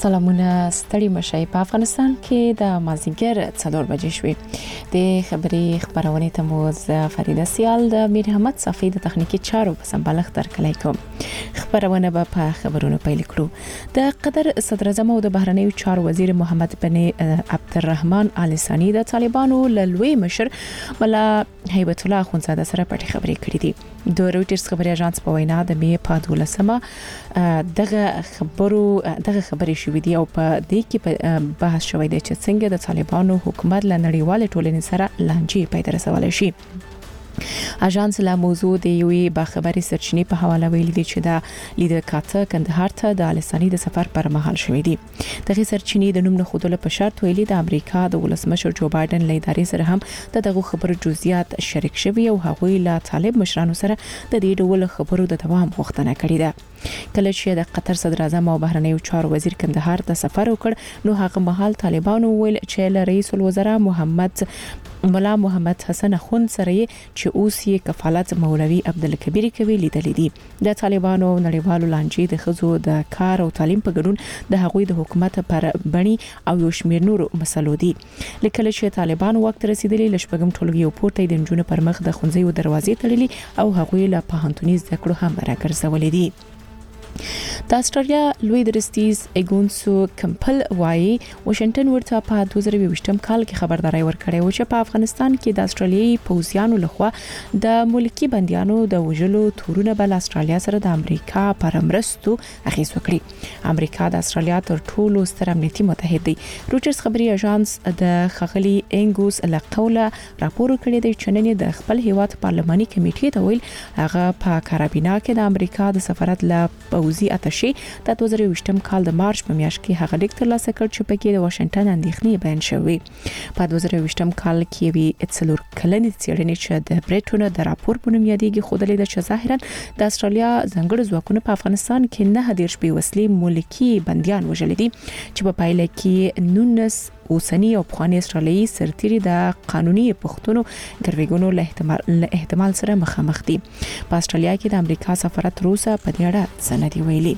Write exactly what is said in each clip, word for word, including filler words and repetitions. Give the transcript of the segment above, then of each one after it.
سلامونه ستړي مشي په افغانستان کې د مازیګر څلور بجې شوې د خبري خبرونه ته مو ز فریده سیال د میر احمد صفی د تخنیکی چارو په سمبالښت درکلای کوم خبرونه به په خبرونو پیل کړو د قطر صدر اعظم او د بهرنیو چارو وزیر محمد بن عبدالرحمن آل ثانی د طالبانو لوی مشر ملا هیبت الله خونزاده سره پټي خبرې کړې دي د رويټرز خبري اژانس په وینا د می په دولسمه دغه خبرو دغه خبرې شوې دي او په دې کې بحث شوی دی چې څنګه د طالبانو حکومت له نړیوال ټولنې سره لانجې پیدا رسول شي. اژانس لا موضوع د یوې باخبري سرچینې په حواله ویلي دي چې د لیدر کاته کندهار ته د السانی د سفر پر مهال شوې دي. دغه سرچینې د نوم نه خودله په شرط ویلي د امریکا د ولسمشر جو بایدن له ادارې سره هم دغه خبرو جزئیات شریک شوي او هغوی له طالب مشرانو سره د دې ډول خبرو د دوام غوښتنه کړې ده. کله چې د قطر صدر اعظم او بهرنیو چارو وزیر کندهار ته سفر وکړ نو هغه مهال طالبانو ویل چې له رئیس الوزرا محمد ملا محمد حسن خون سره چې اوس یې کفالت مولوی عبدالکبیر کوي لیدل دي. د طالبانو نړیوالو لانجې د خزو د کار او تعلیم په ګډون د هغوی د حکومت پر بڼي او یو شمیر نورو مسلو دي. لکه چې طالبان وخت رسیدلی لشبګم ټولګي او پورته د جنونو پر مخ د خونځي دروازې تړلي او هغوی له پهانتونی زده کړو هم راګرځولې دي. د استرالیا لوی درستیز ایګونسو کمپل وايي واشنگټن ورته په دوه زره یوویشتم کال کې خبرداري ورکړې و چې په افغانستان کې د استرالیایي پوځیانو لخوا د ملکی بنديانو د وژلو تورونه بل استرالیا سره د امریکا پر مرستو اخیس وکړي. امریکا د استرالیا تر ټولو ستر امنیتي متحد دی. رويټرز خبري اژانس د خغلی انګوس له قوله راپور کړی دی چې نن د خپل هیواد پارلماني کمیټې ته ویل هغه په کارابینا کې د امریکا د سفارت له پوځي اتشي د دوه زره یوویشتم کال د مارچ په میاشت کې هغه لیک ترلاسه کړ چې پکې د واشنگټن اندېښنې بیان شوې. په دوه زره یوویشتم کال کې وی اتسلور کلنې څېړنې چې د بریټون د راپور په نوم یادېږي خو د لیدل چې ظاهرا د استرالیا ځنګړو ځواکونو په افغانستان کې نه هدیر شپې وسلې ملکی بنديان وژل دي چې په پایله کې نونس اوسنی او پخوانی استرالیایي سرتیري د قانوني پښتونو ګرویګونو له احتمال له احتمال سره مخامخ دي. په استرالیا کې د امریکا سفارت روسا په دې اړه سندي ویلي.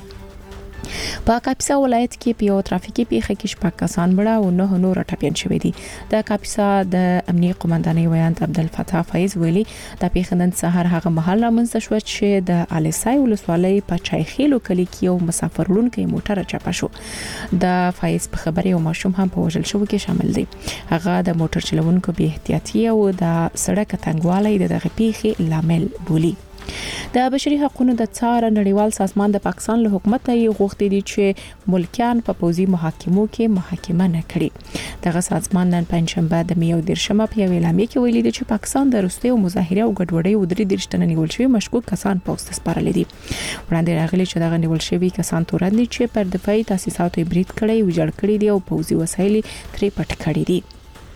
په کاپیسا ولایت کې په یو ترافیکي پیښه کې شپږ کسان مړه او نه نور ټپيان شوي دي. د کاپیسا د امنیه قومندانۍ ویاند عبدالفتاح فایز ویلي د پیښه نن سهار هغه محل رامنځته شو چې د الیسای ولسوالۍ په چایخیلو کلی کې یو مسافر لونکي موټر چپه شو. د فایز په خبره یو ماشوم هم په وژل شو کې شامل دی. هغه د موټر چلوونکو بې احتیاطي او د سړک تنګوالی د دغه پیښې لامل بولی. د بشري حقوقو د څار نړیوال سازمان د پاکستان له حکومت یې غوښتي دي چې ملکیان په پوزي محاکمو کې محاکمه نه کړي. دغه سازمان نن پنځشنبه د میو دیرشمه په اعلامیه کې ویلي دي چې پاکستان د روسي او مظاهره او ګډوډۍ او درې درشتنه نیول شوی مشکوک کسان پوسټ سپارل دي. وړاندې راغلي چې دغه نیول شوی کسان تورن دي چې پر دفاعي تاسیساتو برید کړي او جوړ کړي دي او پوزي وسایل ترې پټ کړي دي.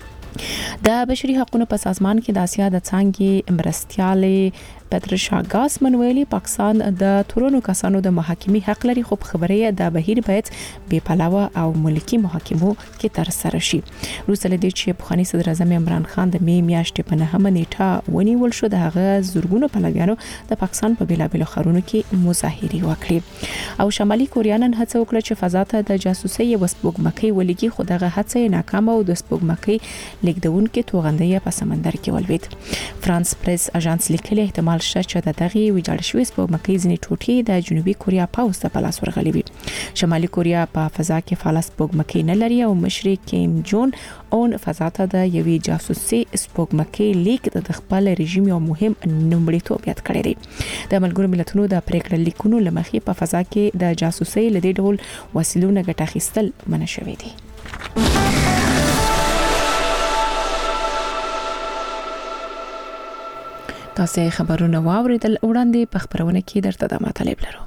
د بشري حقوقو په سازمان کې د اسیا د څنګه مرستياله پترشا ګاس منویلی پاکستان د تورونو کسانو د محاکمې حق لري خو خبره د بهیر باید بے پلاوه او ملکی محاکمو کې تر سره شي. روسل دي چې پخوانی صدر اعظم عمران خان د می میاشتې په نهمه نیټه ونیول شو د هغه زورګونو پلویانو د پاکستان په بیلابیلو خارونو کې مظاهره وکړي او شمالي کوریا نن هڅه وکړه چې فضا ته د جاسوسي وسپوږمکۍ ولګي خو دغه هڅه ناکامه او د سپوږمکۍ لیکدون کې توغندې په سمندر کې ولوید. فرانس پریس اژانس لیکلي احتمال شته چې د دغه ویجاړ شوی سپوږمکۍ ځنې ټوټې د جنوبي کوریا پاوس ته په لاس ورغلي وي. شمالي کوریا په فضا کې فعال سپوږمکۍ نه لري او مشر کیم جون اون فضا ته د یوې جاسوسي سپوږمکۍ لیک د خپل رژیم یو مهم نومړیتوب یاد کړی دی. د ملګرو ملتونو د پریکړه لیکونو لمخې په فضا کې د جاسوسي لدې ډول وسیلو نه ګټه اخیستل منع شوی دی. تاسو خبرونه واوریدل وړاندې په خبرونه کې درته د مطلب لرو.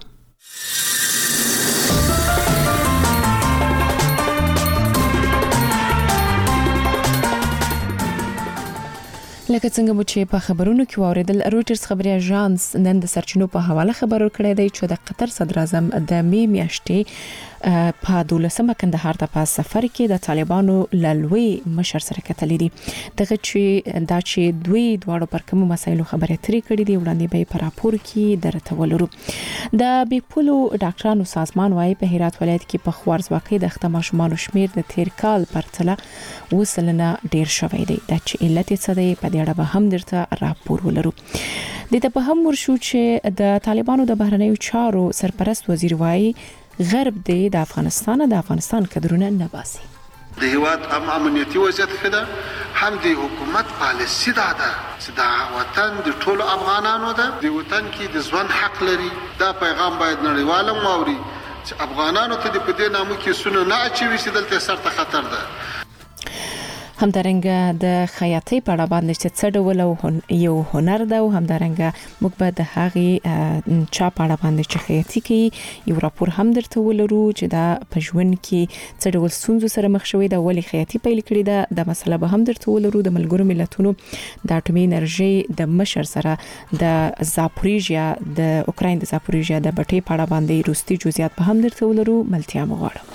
لکه څنګه مو چې په خبرونو کې واوریدل، رويټرز خبري اژانس نن د سرچینو په حواله خبر ورکړی دی چې د قطر صدر اعظم د می میاشتې په دولسمه کندهار ته په سفر کې د طالبانو لالوي مشر سره کتلې دي. دغه چې دا چې دوی دواړو پر کوم مسایلو خبرې ترې کړې دي وړاندې به په راپور کې درته ولرو. د بیپولو ډاکټرانو سازمان وايي په هرات ولایت کې په خوارزواکۍ د ختمه شمال شمیر د تیر کال پرتله وسلنه ډیر شوی دی. دا چې علت څه دی په دې اړه به هم درته راپور ولرو. د ته په هم ورشو چې د طالبانو د بهرنیو چارو سرپرست وزیر وايي غرب دی د افغانستان د افغانستان کډرونه نه باسي. د هیواد ام امنیتي وضعیت خده هم د حکومت پالیسی دا ده چې د وطن د ټولو افغانانو ده، د وطن کې د ژوند حق لري. دا پیغام باید نړیوال واوري چې افغانانو ته د پدې نامو کې سونه نه اچوي چې دلته سره خطر ده. همدارنګه د خیاطۍ په اړه باندې چې څه ډول یو هنر ده او همدارنګه موږ به د هغې چا په اړه باندې چې خیاطي کوي یو راپور هم درته ولرو چې دا په ژوند کې څه ډول ستونزو سره مخ شوی ده، ولې خیاطي پیل کړې ده. د مسله به هم درته ولرو. د ملګرو ملتونو د اټومي انرژي د مشر سره د زاپوریژیا د اوکراین د زاپوریژیا د بټۍ په اړه باندې روستي جزئیات به هم درته ولرو. ملتیا مو غواړم.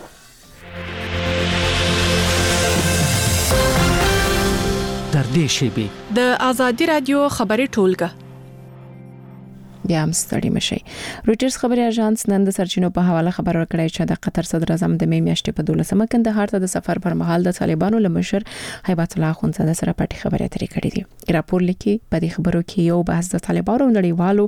در دې شیبې د آزادي رادیو خبري ټولګه بیا هم ستړي مشي. رويټرز خبري اژانس نن د سرچینو په حواله خبر ورکړی چې د قطر صدر اعظم د می میاشتې په دولسمه کندهار ته د سفر پر مهال د طالبانو لمشر هیبت الله اخوندزاده سره پټي خبرې اترې کړې دي. راپور لیکي په دې خبرو کې یو بحث د طالبانو نړیوالو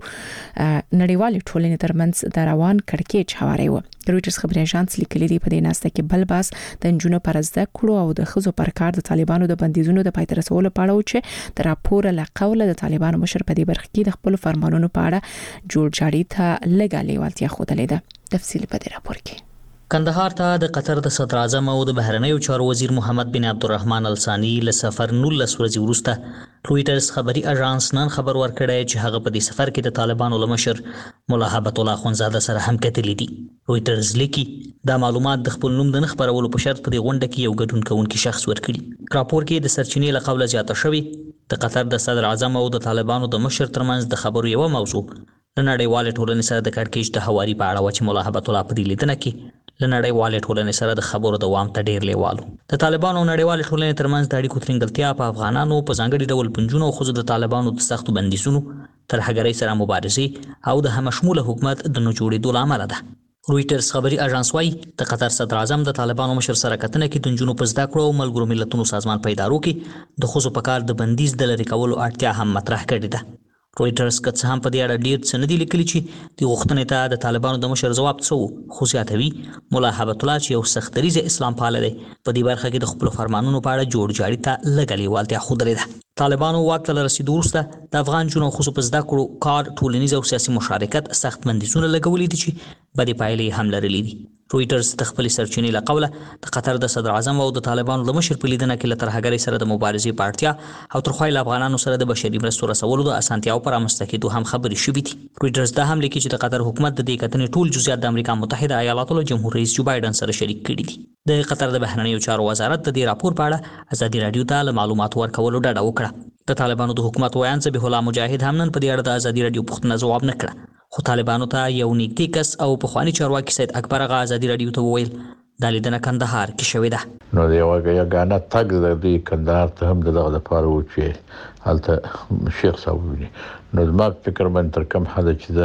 نړیوالې ټولنې ترمنځ د روان کړکېچ حواله و. رويټرز خبري اژانس لیکلي دی په دې ناسته کې بل باس د جنونو پر زده کړو او د خزو پر کار د طالبانو د بندیزونو د پای ته رسولو په اړه چې د راپور له قوله د طالبانو مشر په دې برخه کې د خپل فرمانونو په اړه جوړ جاړي ته لګالي والتیا خوده ده. تفصیل په دې راپور کې. کندهار ته د قطر د صدر اعظم او د بهرنیو چارو وزیر محمد بن عبدالرحمن الثاني له سفر نولس ورځې وروسته رويټرز خبري اژانس نن خبر ورکړی چې هغه په دې سفر کې د طالبانو لمشر مولا هیبت الله اخوندزاده سره هم کتلې دي. رويټرز لیکي دا معلومات د خپل نوم د نه خبرولو په شرط په دې غونډه کې یو ګډون کوونکی شخص ورکړي. راپور کې د سرچینې له قوله زیاته شوی د قطر د صدر اعظم او د طالبانو د مشر ترمنځ د خبرو یو موضوع لنړیوالې ټولنې سره د کړکېچ د هواري په اړه و چې مولا هیبت الله په دې لیدنه کې لنړیوالې ټولنې سره د خبرو دوام ته ډیر لیوالو. د طالبانو او نړیوالې ټولنې ترمنځ د اړیکو ترنګلتیا په افغانانو په ځانګړي ډول پنځونو خو د طالبانو د سختو بندیزونو ترهګرۍ سره مبارزې او د همشموله حکومت د نه جوړېدو لامل ده. رويټرز خبري اژانس وايي د قطر صدر اعظم د طالبانو مشر سره کتنه کې د جنونو په زده کړو او ملګرو ملتونو سازمان په ادارو کې د خزو په کار د بندیز د لرې کولو اړتیا هم مطرح کړې ده. رويټرز که څه هم په دې اړه ډیر څه نه دي لیکلي چې د غوښتنې ته د طالبانو د مشر ځواب څه خو زیاتوي مولا هیبت الله چې یو سختریزه اسلام پاله دی په دې برخه کې د خپل فرمانونو په اړه جوړ جاړي ته لګلې والتیا خوده ده. طالبانو واک ته رسیدو وروسته د افغان جنونو خصوص په زده کړو کار ټولنیز او سیاسي مشارکت سخت بندیزونه لګولې دي چې بدې پایلې هم لرلې دي. رويټرز د خپل سرچینې له قوله د قطر د صدر اعظم او د طالبانو د مشر په لیدنه کې له ترهګرۍ سره د مبارزې په اړتیا او تر خوایل افغانانو سره د بشري مرستو رسولو د اسانتیاو پر رامنځته کېدو هم خبرې شوې دي. رويټرز دا هم لیکي چې د قطر حکومت د دې کتنې ټول جزئیات د امریکا متحده ایالاتو له جمهور رئیس جو بایدن سره شریک کړي دي. د قطر د بهرنیو چارو وزارت د دې راپور په اړه ازادي رادیو ته معلومات ورکولو ډاډه وکړه. د طالبانو د حکومت وایان ذبیح الله مجاهد هم نن په دې اړه د ازادي رادیو پوښتنه ځواب نه کړه، خو طالبانو ته یو نږدې کس او پخوانی چارواکي سید اکبر اغا ازادي رادیو ته وویل دا لیدنه کندهار کې شوې ده. نو یو یګانه تګ د دې کندهار ته هم دغه لپاره و چې هلته شیخ صاحب ویني. نو زما فکر من تر کوم حد چې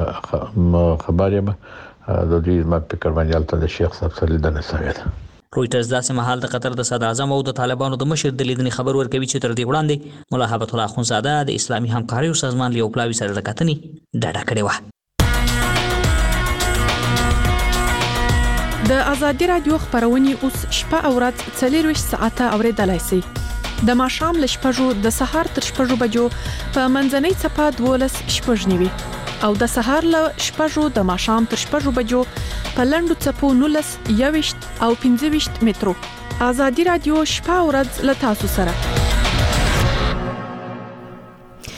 د خبرې ما د دې ما فکر باندې هلته د شیخ صاحب سره لیدنه شوې ده. رويټرز داسې مهال د قطر د صدر اعظم او د طالبانو د مشر د لیدنې خبر ورکوي چې تر دې وړاندې مولا هیبت الله اخوندزاده د اسلامي همکاریو سازمان له پلاوي سره د کتنې ډاډه کړې و. د آزادي رادیو خبرونه اوس شپه او ورځ څلور ساعته اوریدلای شئ. د ماښام له شپږو د سهار تر شپږو بجو په منځنۍ څپه دولس شپږ نیوي او د سهار له شپږو د ماښام تر شپږو بجو په لنډو څپو نولس یويشت او پنځه ویشت مترو. آزادي رادیو شپه او ورځ له تاسو سره.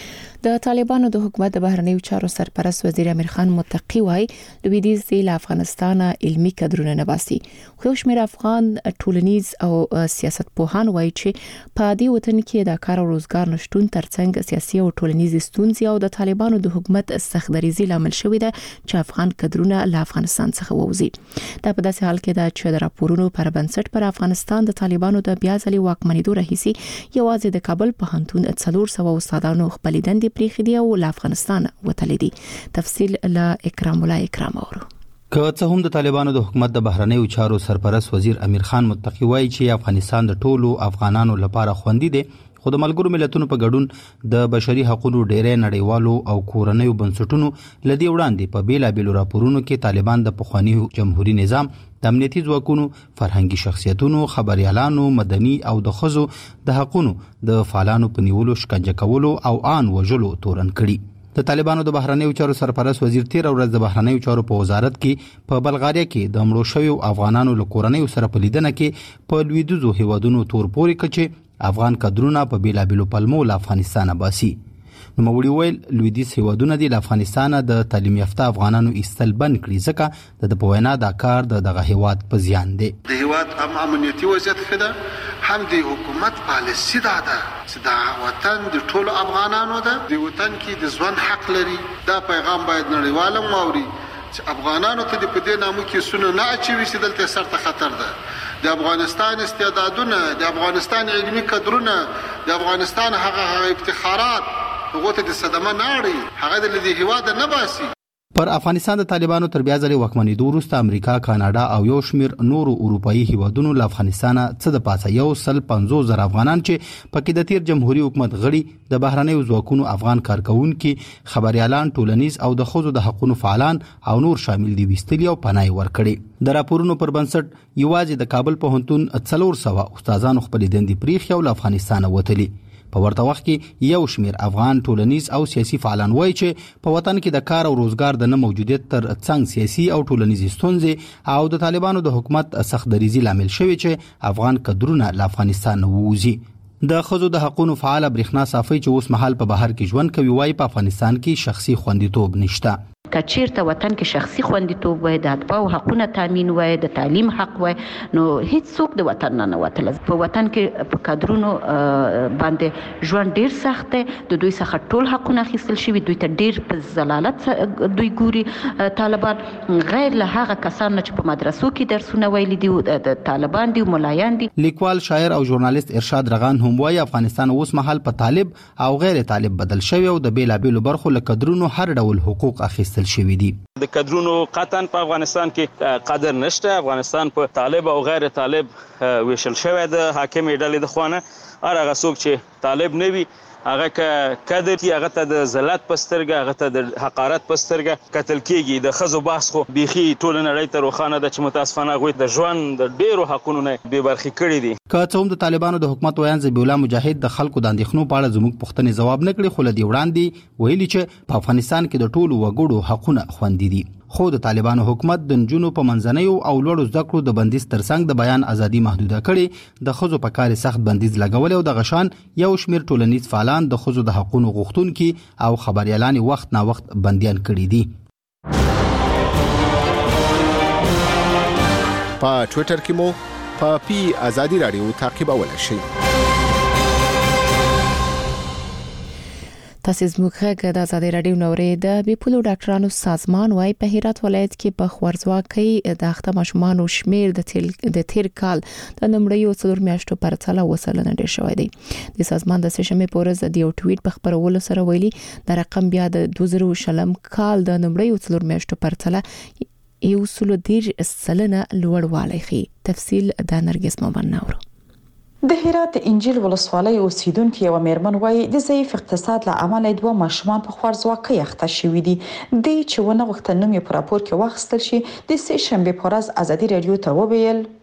د طالبانو د حکومت د بهرنیو چارو سرپرست وزیر امیر خان متقی وایي لویدیځ له افغانستان علمي کادرونه نه باسي. خو شمېر افغان ټولنیز او سیاستپوهان وایي چې په دې وطن کې د کار او روزګار نشټون ترڅنګ سیاسي او ټولنیز ستونزې او د طالبانو د حکومت سختدریزي لامل شوې ده چې افغان کادرونه له افغانستان څخه ووځي. دا په داسې حال کې ده چې د راپورونو پر بنسټ پر افغانستان د طالبانو د بیا ځلې واکمنېدو راهیسي یوازې د کابل پوهنتون څلور سوه استادانو خپل دندې پریښې دي او له افغانستان وتلي دي. تفصیل له اکرام الله اکرام اورو. که څه هم د طالبانو د حکومت د بهرنیو چارو سرپرست وزیر امیر خان متقی وایي چې افغانستان د ټولو افغانانو لپاره خوندي دی، خو د ملګرو ملتونو په ګډون د بشري حقوقو ډېرې نړیوالو او کورنیو بنسټونو لدی وړاندې په بیلابېلو راپورونو کې طالبان د پخوانی جمهوریت نظام د امنیتي ځواکونو، فرهنګي شخصیتونو، خبريالانو، مدني او د ښځو د حقوقو د فعالانو په نیولو، شکنجه کولو او آن وژلو تورن کړي. د طالبانو د بهرنیو چارو سرپرست وزیر تیر ورځ د بهرنیو چارو په وزارت کې په بلغاریا کې د مړو شویو افغانانو له کورنیو سره په لیدنه کې په لویدیځو هیوادونو تور پورې کچې افغان کادرونه په بیلابېلو پلمو له افغانستان باسي. نو موړي ویل لویدیځ هیوادونه د افغانستان د تعلیم یافته افغانانو ایستل بند کړي ځکه د پوینا د کار د دغه هیواد په زیان دی. د هیواد هم امنیتي وضعیت خده هم د حکومت پالیسی دا ده چې دا وطن د ټولو افغانانو ده، د وطن کې د ژوند حق لري. دا پیغام باید نړیوال واوري چې افغانانو ته د پدې نامو کې سونه نه اچوي چې دلته سرته خطر ده. د افغانستان استعدادونه، د افغانستان علمي کادرونه، د افغانستان هغه افتخارات هغه ته د صدمه نه اړي، هغه د دې هیواد نه باسي. پر افغانستان د طالبانو تر بیا ځلې واکمنېدو وروسته امریکا، کاناډا او یو شمېر نورو اروپایي هیوادونو له افغانستان څخه د پاسه یو سل پنځوس زره افغانان چې پکې د تیر جمهوریت حکومت غړي، د بهرنیو ځواکونو افغان کارکونکي، خبريالان، ټولنیز او د ښځو د حقوقو فعالان او نور شامل دي وستلی او پناه ورکړي. د راپورونو پر بنسټ یوازې د کابل پوهنتون څلور سوه استادانو خپل دندې پریښې او له افغانستان وتلي. په ورته وخت کې یو شمېر افغان ټولنیز او سیاسي فعالان وایي چې په وطن کې د کار او روزګار د نه موجودیت تر څنګ سیاسي او ټولنیز ستونزې او د طالبانو د حکومت سختدریزي لامل شوی چې افغان کادرونه له افغانستان ووځي. د ښځو د حقوقو فعال برېښنا صافي چې اوس مهال په بهر کې ژوند کوي وایي په افغانستان کې شخصي خوندیتوب نشته. کچیرته وطن کې شخصي خوندیتوب وای، د اتباعو حقونه تامین وای، د تعلیم حق وای، نو هیڅ څوک د وطن نه نه وتل. په وطن کې په کادرونو باندې ژوند ډیر سخت دی، د دوی څخه ټول حقونه اخیستل شوي، دوی ته ډیر په ضلالت دوی ګوري طالبان، غیر له هغه کسان چې په مدرسو کې درسونه ویلي دي د طالبان دي، ملایان دي. لیکوال، شاعر او ژورنالیست ارشاد رغان هم وایي افغانستان اوس مهال په طالب او غیر طالب بدل شوی او د بیلابېلو برخو له کادرونو هر ډول حقوق اخیستل شوی دي. د کادرونو قطعا په افغانستان کې قدر نشته. افغانستان په طالب او غیر طالب ویشل شوی د حاکمې ډلې د خوانه. هر هغه څوک چې طالب نه وي هغه ک کادر کی هغه ته د ذلت پسترګه، هغه ته د حقارت پسترګه قتل کیږي. د خزو بحث خو بيخي ټول نړۍ ته روخانه د چې متاسفانه غوي د ژوند د ډیرو حقونو نه بے برخي کړي دي. که څه هم د طالبانو د حکومت ویان ذبیح الله مجاهد د خلکو د اندېښنو په اړه زموږ پوښتنې ځواب نه کړي، خو لدی وړاندې ویلي چې په افغانستان کې د ټولو وګړو حقونه خوندي دي. خو د طالبانو حکومت د نجونو په منځنیو او لوړو زده کړو د بندیز ترڅنګ د بیان ازادي محدوده کړي، د ښځو په کار سخت بندیز لګول او د غشان یو شمېر ټولنیز فعالان د ښځو د حقوقو غوښتونکي او خبريالان وخت نا وخت بنديان کړي دي. په ټوئیټر کې مو په پی ازادي رادیو تعقیبولای شئ. تاسو زموږ غږ د ازادي رادیو نورې د بیپولو ډاکټرانو سازمان وايي په هرات ولایت کې په خوارځواکۍ د اخته ماشومانو شمیر د تل د تیر کال د نمړیو څلور میاشتو پر تله وسلنه ډیر شوی دی. د سازمان د سشمې پورز د یو ټویټ په خبرولو سره ویلي د رقم بیا د دوه زره شلم کال د نمړیو څلور میاشتو پر تله یو سلو دیر سلنه لوړوالی خي. تفصیل د نرګس مومن نورو. د هرات انجیل ولسوالۍ اوسیدونکو یو میرمن وایي د ضعیف اقتصاد له امله دوه ماشومان په خوارځواکۍ اخته شوي دي. د چونه وخت نوم یې په راپور کې واخیستل شي. د سه شنبه پر ورځ ازادي رادیو ته وویل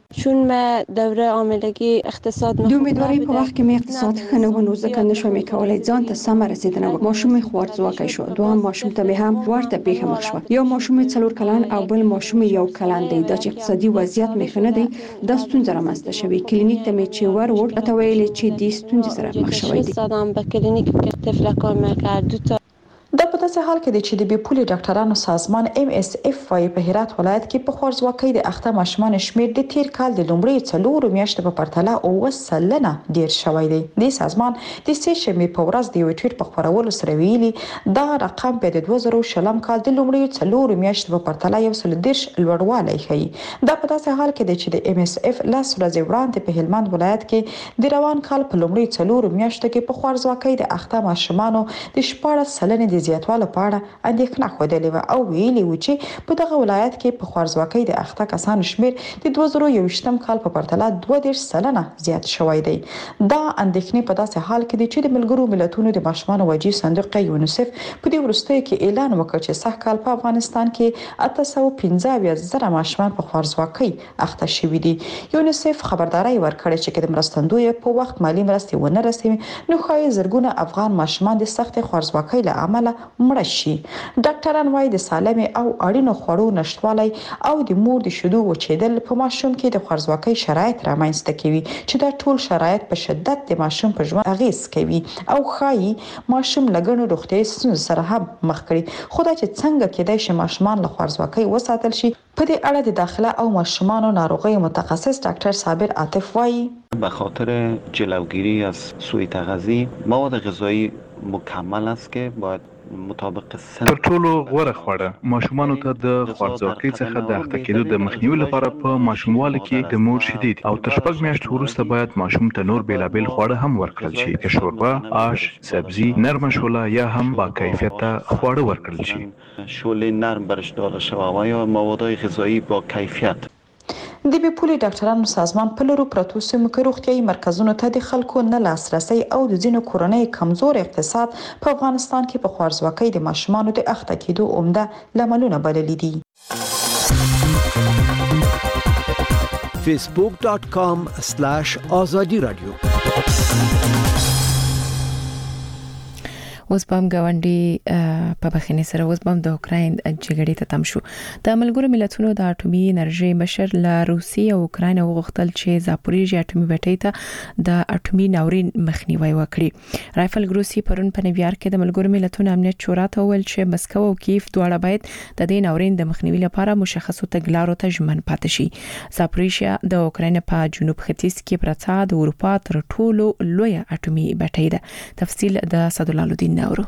چون ما دوره عاملگی اقتصاد د امیدوارۍ په وخت کې مې اقتصاد ښه نه و، نو ځکه نشوم کولای ځان ته سم رسیدنه وکړم. ماشوم مې خوارځواکی شو. دوهم ماشوم ته مې هم ورته پیښه مخ شوه. یو ماشوم مې څلور کلن او بل ماشوم یو کلن دی. دا چې اقتصادي وضعیت مې ښه نه دی، دا ستونزه رامنځته شوې. کلینیک ته مې چې ور وړ راته ویلې چې دې ستونزې سره مخ شوی دی. زدم به کلینیک که طفلکان میکرد دو تا دا په داسې حال کې دی چې د بیپولي ډاکټرانو سازمان ام اس اف وايي په هرات ولایت کې په خوارځواکۍ د اخته ماشومان شمیر د تیر کال د لومړۍ څلورو میاشتو په پرتله اوه سلنه ډیر شوی دی. د سازمان د سه شنبې په ورځ د یو ټویټ په خبرولو سره ویلي دا رقم په دوه زره شلم کال د لومړۍ څلورو میاشتو په پرتله یو سل دیرش لوړوالی ښيي. دا په داسې حال کې دی چې د ام اس اف لاس ورځې وړاندې په هلمند ولایت کې د روان کال په لومړۍ څلورو میاشتو کې په خوارځواکۍ د اخته ماشومانو د شپاړس سلنې د زیاتوالی په اړه اندېښنه خوده و او ویلي و چې په دغه ولایت کې په خوارځواکۍ د اخته کسانو شمیر د دوه زره یوویشتم کال په پرتله دوه دېرش سلنه زیات شوی دی. دا اندېښنې په داسې حال کې دي چې د ملګرو ملتونو د ماشومانو وجې صندوق یونیسف په دې وروستیو کې اعلان وکړ چې سږ کال په افغانستان کې اته سوه پنځه اویا زره ماشومان په خوارځواکۍ اخته شوي دي. یونیسف خبرداري ورکړې چې د مرستندوی په وخت مالی مرستې ونه رسوي نو ښایي زرګونه افغان ماشومان د سخت خوارځواکۍ له امله مړه شي. ډاکټران وايي د سالمې او اړینو خوړو نشټوالی او د مور د شیدو وچېدل په ماشوم کې د خوارځواکۍ شرایط رامنځته کوي چې دا ټول شرایط په شدت د ماشوم په ژوند اغیز کوي او ښایي ماشوم لګنو روغتیايي ستونزو سره هم مخ کړي. خو دا چې څنګه کېدای شي ماشومان له خوارځواکۍ وساتل شي، په دې اړه د داخله او ماشومانو ناروغیو متخصص ډاکټر صابر عاطف وايي به خاطر جلوگیری از سوء تغذیه مواد غذایی مکمل است که باید مطابق سن تر ټولو غوره خواړه ماشومانو ته د خوارځواکۍ څخه د اخته کېدو د مخنیوي لپاره په ماشوموالي کې د مور شیدې او تر شپږ میاشتو وروسته باید ماشوم ته نور بیلابیل خواړه هم ورکړل شي، که شوربه، آش، سبزی، نرم شوله یا هم با کیفیته خواړه ورکړل شي. شوله نرم برش داده شود و یا مواد غذایی با کیفیت. د بیپولي ډاکټرانو سازمان په لورو پروتو سیمو کې روغتیايي مرکزونو ته د خلکو نه لاسرسي او د ځینو کورنۍ کمزور اقتصاد په افغانستان کې په خوارځواکۍ د ماشومانو د اخته کېدو عمده لاملونه بللي دي. facebook dot com slash azadi radio اوس بام غونډي په بخښنې سره اوس بام د اوکراین جګړې ته تم شو. د ملګرو ملتونو د اټومي انرژي مشر له روسیې او اوکراین وغوښتل چې زاپوریژیا اټومي بټۍ ته د اټومي ناورین مخنیوي وکړي. رایفل ګروسی پرون په نیویارک کې د ملګرو ملتونو امنیت شورا ته ویل چې مسکو او کیف دواړه باید د دې ناورین د مخنیوي لپاره مشخصو تګلارو ته ژمن پاتې شي. زاپوریژیا د اوکراین په جنوب ختیځ کې پرته د اروپا تر ټولو لوی اټومي بټۍ ده. تفصیل د صدالله الدین نورو.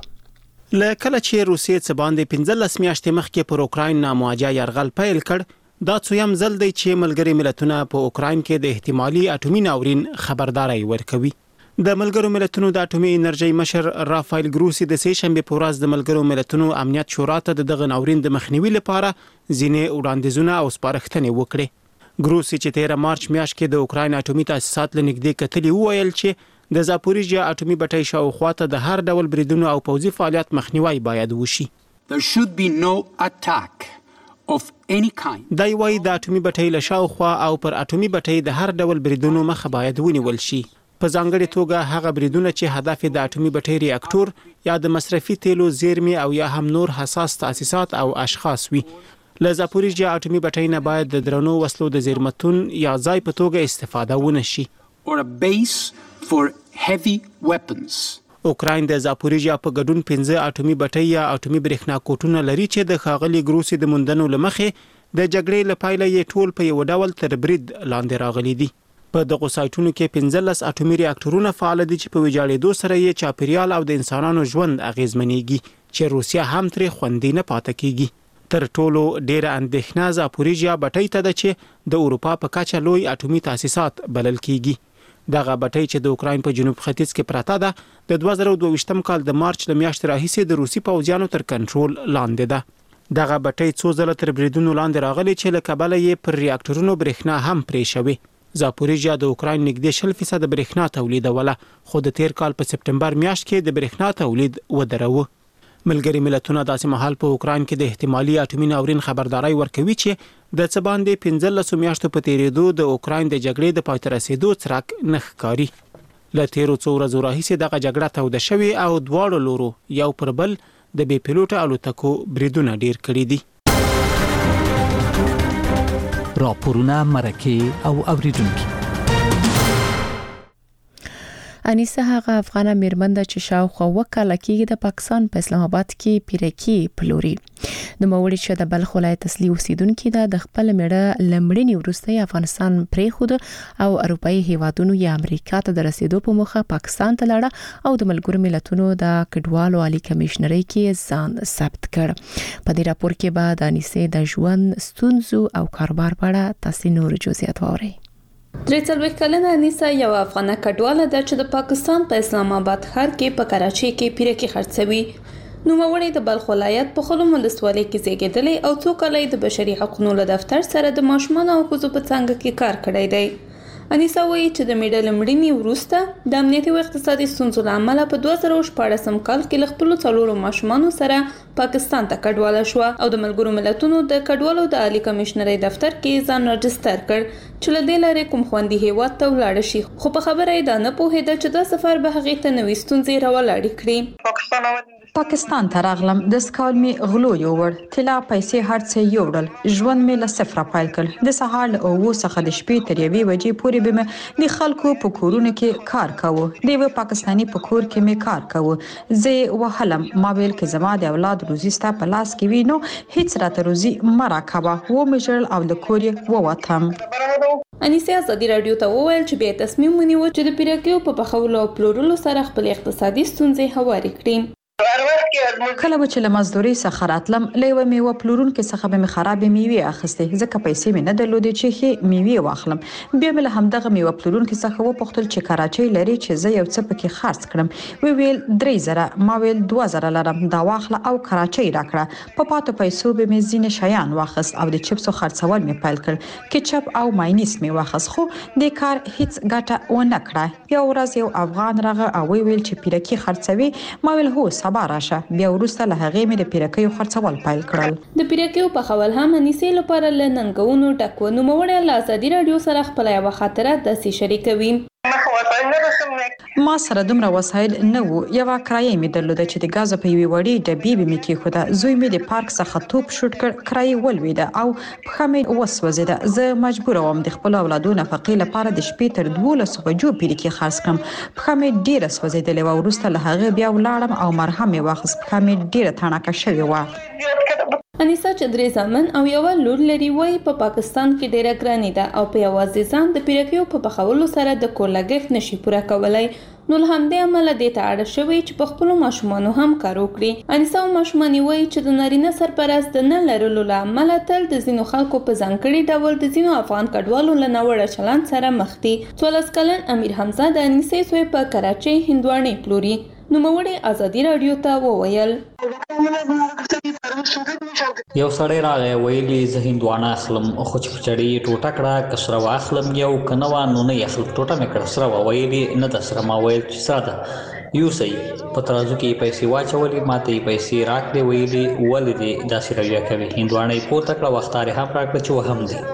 لکه چې روسیې څخه باندې پنځلس میاشتې مخکې پر اوکراین نامواجه يرغل پیل کړ، دا څویم ځل دی چې ملګري ملتونه په اوکراین کې د احتمالي اټومي ناورین خبرداري ورکوي. د ملګرو ملتونو د اټومي انرژي مشر رافایل ګروسی د سه شنبه په ورځ د ملګرو ملتونو امنیت شورا ته دغه ناورین د مخنیوي لپاره ځینې وړاندیزونه او سپارښتنې وکړې. ګروسی چې تیر مارچ میاشت کې د اوکراین اټومي تاسیسات لنګدې کتلې وویل چې د زاپوریژیا اټومي بټۍ شاوخوا ته د هر ډول بریدونو او پوځي فعالیت مخنیوي باید وشي. There should be no attack of any kind. دا یوای د اټومي بټۍ له شاوخوا او پر اټومي بټۍ د هر ډول بریدونو مخه باید ونیول شي. په ځانګړي توګه هغه بریدونه چې هدف د اټومي بټۍ ریاکټور یا د مصرفي تیلو زیرمې او یا هم نور حساس تاسیسات او اشخاص وي. له زاپوریژیا اټومي بټۍ نه باید د درنو وسلو د زیرمتون یا ځای په توګه استفاده ونه شي. Or a base for heavy weapons. اوکراین د زاپوریژیا په ګډون پنځه اټومي بټۍ یا اټومي برېښنا کوټونه لري چې د ښاغلي ګروسی د موندنو لمخې د جګړې لپاره یې ټول په یو ډول تر برید لاندې راغلي دي. په دغه سایټونو کې پنځلس اټومي ریاکټورونه فعال دي چې په ویجاړېدو سره یې چاپیریال او د انسانانو ژوند اغیزمنېږي چې روسیا هم ترې خوندي نه پاتې کیږي. تر ټولو ډېره اندېښنه زاپوریژیا بټۍ ته ده چې د اروپا په کچه لوی اټومي تاسیسات بلل کیږي. دغه بټۍ چې د اوکراین په جنوب ختیځ کې پراته ده د دوه زره دوه ویشتم کال د مارچ ل میاشتې راهیسې د روسي پوځیانو تر کنټرول لاندې ده. دغه بټۍ څو ځله تر بریدونو لاندې راغلي چې له کبله یې پر ریاکټورونو برېښنا هم پرې شوې. زاپوریژیا د اوکراین نږدې شل فیصد برېښنا تولیدوله، خو د تیر کال په سپټمبر میاشت کې د برېښنا تولید ودروه. ملګري ملتونه داسې مهال په اوکران کې د احتمالي اټومي ناورین خبرداري ورکوي چې د څه باندې پنځلس میاشتو په تیریدو د اوکران د جګړې د پای ته رسیدو څرک نه ښکاري. له تیرو څو ورځو راهیسې دغه جګړه توده شوې او دواړو لورو یو پر بل د بې پیلوټه الوتکو بریدونه ډیر کړي دي. راپورونه مرکه او اوریدونکو. انیسه هغه افغانه میرمن ده چې شاوخوا وکاله کېږي د پاکستان په اسلام آباد کې پیرکی پلوري. د موړي چې د بلخ ولایت اصلي اوسیدونکو ده د خپل میړه لمړنی ورسته افغانستان پریخود او اروپאי هیوادونو یا امریکا ته د رسیدو په مخه پاکستان ته لاړه او د ملګرو ملتونو د کډوالو عالی کمشنري کې ځان ثبت کړ. په دې راپور کې به د انیسه د ژوند ستونزو او کاروبار په اړه تاسو نور جزئیات واورئ. درې څلوېښت کلنه انیسه یو افغانه کډواله ده چې د پاکستان په اسلام آباد ښار کې په کراچۍ کې پیرکی خرڅوي. نوموړې د بلخ ولایت په خلم ولسوالۍ کې زیږېدلې او څو کاله د بشري حقوقو له دفتر سره د ماشومانو او ښځو په څانګه کې کار کړی دی. انیسه وایي چې د میډل مړینې وروسته د امنیتي او اقتصادي ستونزو له امله په دوه زره شپاړسم کال کې له خپلو څلورو ماشومانو سره پاکستان ته کډواله شوه او د ملګرو ملتونو د کډوالو د عالی کمشنرۍ دفتر کې ځان رجستر کړ چې له دې لارې کوم خوندي هیواد ته ولاړ شي. خو په خبره یې دا نه پوهېده چې دا سفر به هغې ته نوې ستونزې راولاړې کړي. پاکستان ته راغلم، د سکال می غلو یوړ، طلا پیسې هرڅه یوړل، ژوند می له صفر پیل کړ. د سهار له اوو څخه د شپې تر یوې بجې پورې به مې د خلکو په کورونو کې کار کاوه. د یو پاکستاني په کور کې می کار کاوه. زه وهلم ما ویل کې زما د اولاد روزي ستا په لاس کې وینو، هیڅ راته روزي مرا کاوه. و می جړل او د کور یې ووتم. انیسه ازادي رادیو ته وویل چې به تصمیم ونیو چې د پیرکیو په پخولو او پلورلو سره خپل اقتصادي ستونزې هواري کړي. کله چې له مزدوري څخه راتلم لیوه میوه پلورونکو څخه به می خراب میوه اخیسته، ځکه پیسې مې نه درلودې چې هي میوه واخلم. بیا مې له همدغه میوه پلورونکو څخه وپوښتل چې کراچۍ لري چې زه یو څه پکې خرڅ کړم. وی ویل درې زره، ما ویل دوه زره لرم، دا واخله او کراچۍ راکړه. په پاتو پیسو به مې ځینې شیان واخیست او د چپسو خرڅول مې پیل کړ. کچپ او ماینیز مې واخیست، خو د کار هیڅ ګټه ونه کړه. یو ورځ یو افغان راغی او وی ویل چې پیرکی خرڅوي. ما ویل هو سبا راشه. بیا ورسته له هغې مې د پیرکیو خرڅول پیل کړل. د پیرکیو په خول هم انیسې لپاره له ننګونو ډک و. نوموړې له ازادي رادیو سره خپل یو خاطره داسې شریکوي. ما سره دومره وسایل نه وو. یو کرایه مې درلوده چې د غاز په یوې وړې ډبې به مې کېښوده. زوی مې د پارک څخه توپ شوټ کړ، کرایه ولوېده او پښه مې وسوځېده. زه مجبور وم د خپل اولادو نفقې لپاره د شپې تر دولسو بجو پیرکي خرڅ کړم. پښه مې ډیره سوځېدلې و. وروسته له هغې بیا ولاړم او مرهم مې واخیست. پښه مې ډیره تڼاکه شوې وه. انیسه چې درې زامن او یو لور لري، وایي په پاکستان کې ډیره ګراني ده او په یوازې ځان د پیرکیو په پخولو سره د کور لګښت نشي پوره کولای. نو له همدې امله دې ته اړ شوی چې په خپل ماشومانو هم کار وکړي. انیسه او ماشومان وایي چې د نارینه سرپرست نه لرلو له امله تل د ځینو خلکو په ځانګړي ډول د ځینو افغان کډوالو له ناوړه چلند سره مخ دي. څوارلس کلن امیر حمزه د انیسې زوی په کراچۍ هندواڼې پلوري. نوموړی ازادي رادیو ته وویل یو سړی راغی ویلي زه هندوانه اخلم، خو چې په چړې ټوټه کړه که سره واخلم یو که نه وه نو نه یې اخلم. ټوټه مې کړه سره وه، ویلي نه ده سره. ما ویل چې سره ده یوسئ. په ترازو کې یې پیسې واچولې، ما ته یې پیسې راکړې. ویلي ولې دې داسې رویه کوې؟ هندوانه یې پورته کړه، وختار یې هم راکړه چې وهم دی.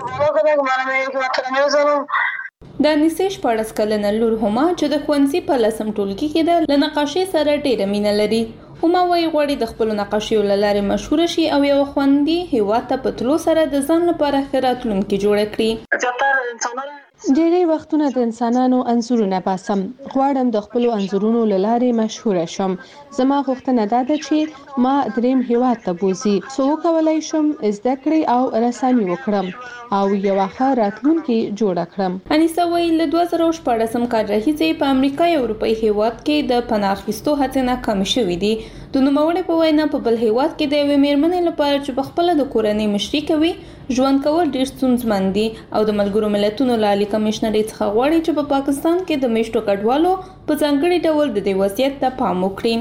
د انیسې شپاړس کلنه لور هما چې د ښوونځي په لسم ټولګي کې ده، له نقاشۍ سره ډېره مینه لري. هما وایي غواړي د خپلو نقاشیو له لارې مشهوره شي او یو خوندي هیواد ته په تلو سره د ځان لپاره ښه راتلونکی جوړه کړي. ډېری وختونه د انسانانو انځورونه باسم. غواړم د خپلو انځورونو له لارې مشهوره شم. زما غوښتنه دا ده چې ما دریم هیواد ته بوزي، څو وکولای شم زده کړې او رسامي وکړم او یو ښه راتلونکی جوړه کړم. انیسه وایي له دوه زره شپاړسم کال راهیسې په امریکا یو اروپایي هیواد کې د پناه اخیستو هڅې ناکامې شوې دي. د نوموړې په وینا په بل هیواد کې د یوې میرمنې لپاره چې په خپله د کورنۍ مشري کوي ژوند کول ډېر ستونزمن دي او د ملګرو ملتونو له عالی کمشنرۍ څخه غواړي چې په پاکستان کې د میشتو کډوالو په ځانګړي ډول د دې وضعیت ته پام وکړي.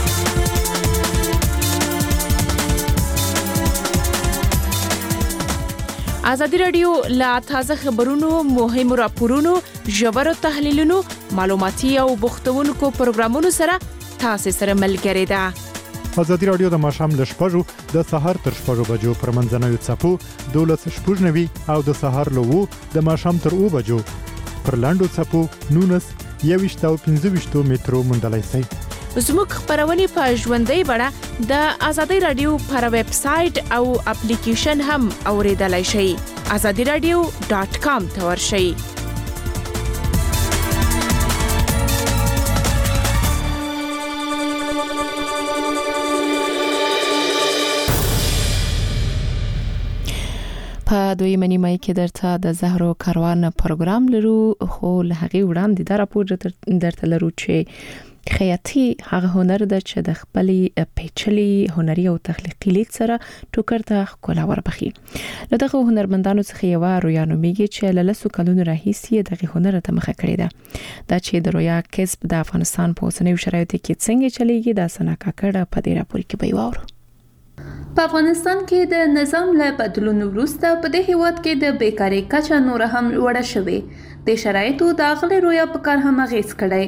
ازادي رادیو لا تازه خبرونو، مهمو راپورونو، ژورو تحلیلونو، معلوماتي او بوختونکو پروګرامونو سره تاسو سره ملګری ده. ازادي رادیو د ماښام له شپږو د سهار تر شپږو بجو پر منځنوي څپو دولس شپږ نوي او د سهار له وو د ماښام تر اوو بجو پر لاندو څپو نونس یويشت او پنځه ویشت مترو موندلای شئ. زموږ خبرونه په ژوندۍ بڼه د ازادي رادیو پر ویب سټ او اپلیکیشن هم اوریدلای شئ. azadi radio dot com ته ورشئ. په دویمه نیمه کې درته د زهرو کاروان پروګرام لرو، خو له هغې وړاندې دا راپور درته لرو چې خیاطي هغه هنر ده چې د خپلې پیچلي هنري او تخلیقي لید سره ټوکر ته ښکلا وربخي. له دغه هنرمندانو څخه یوه رویا نومیږي چې له لسو کلونو راهیسې دغه هنر ته مخه کړې ده. دا چې د رویا کسب د افغانستان په اوسنیو شرایطو کې څنګه چلیږي دا سنا کاکړه په دې راپور کې به واورو. په افغانستان کې د نظام له بدلون وروسته په دې هیواد کې د بیکاری کچه نور هم لوړه شوې. د شرایطو د غلې رویا په کار هم اغیز کړی.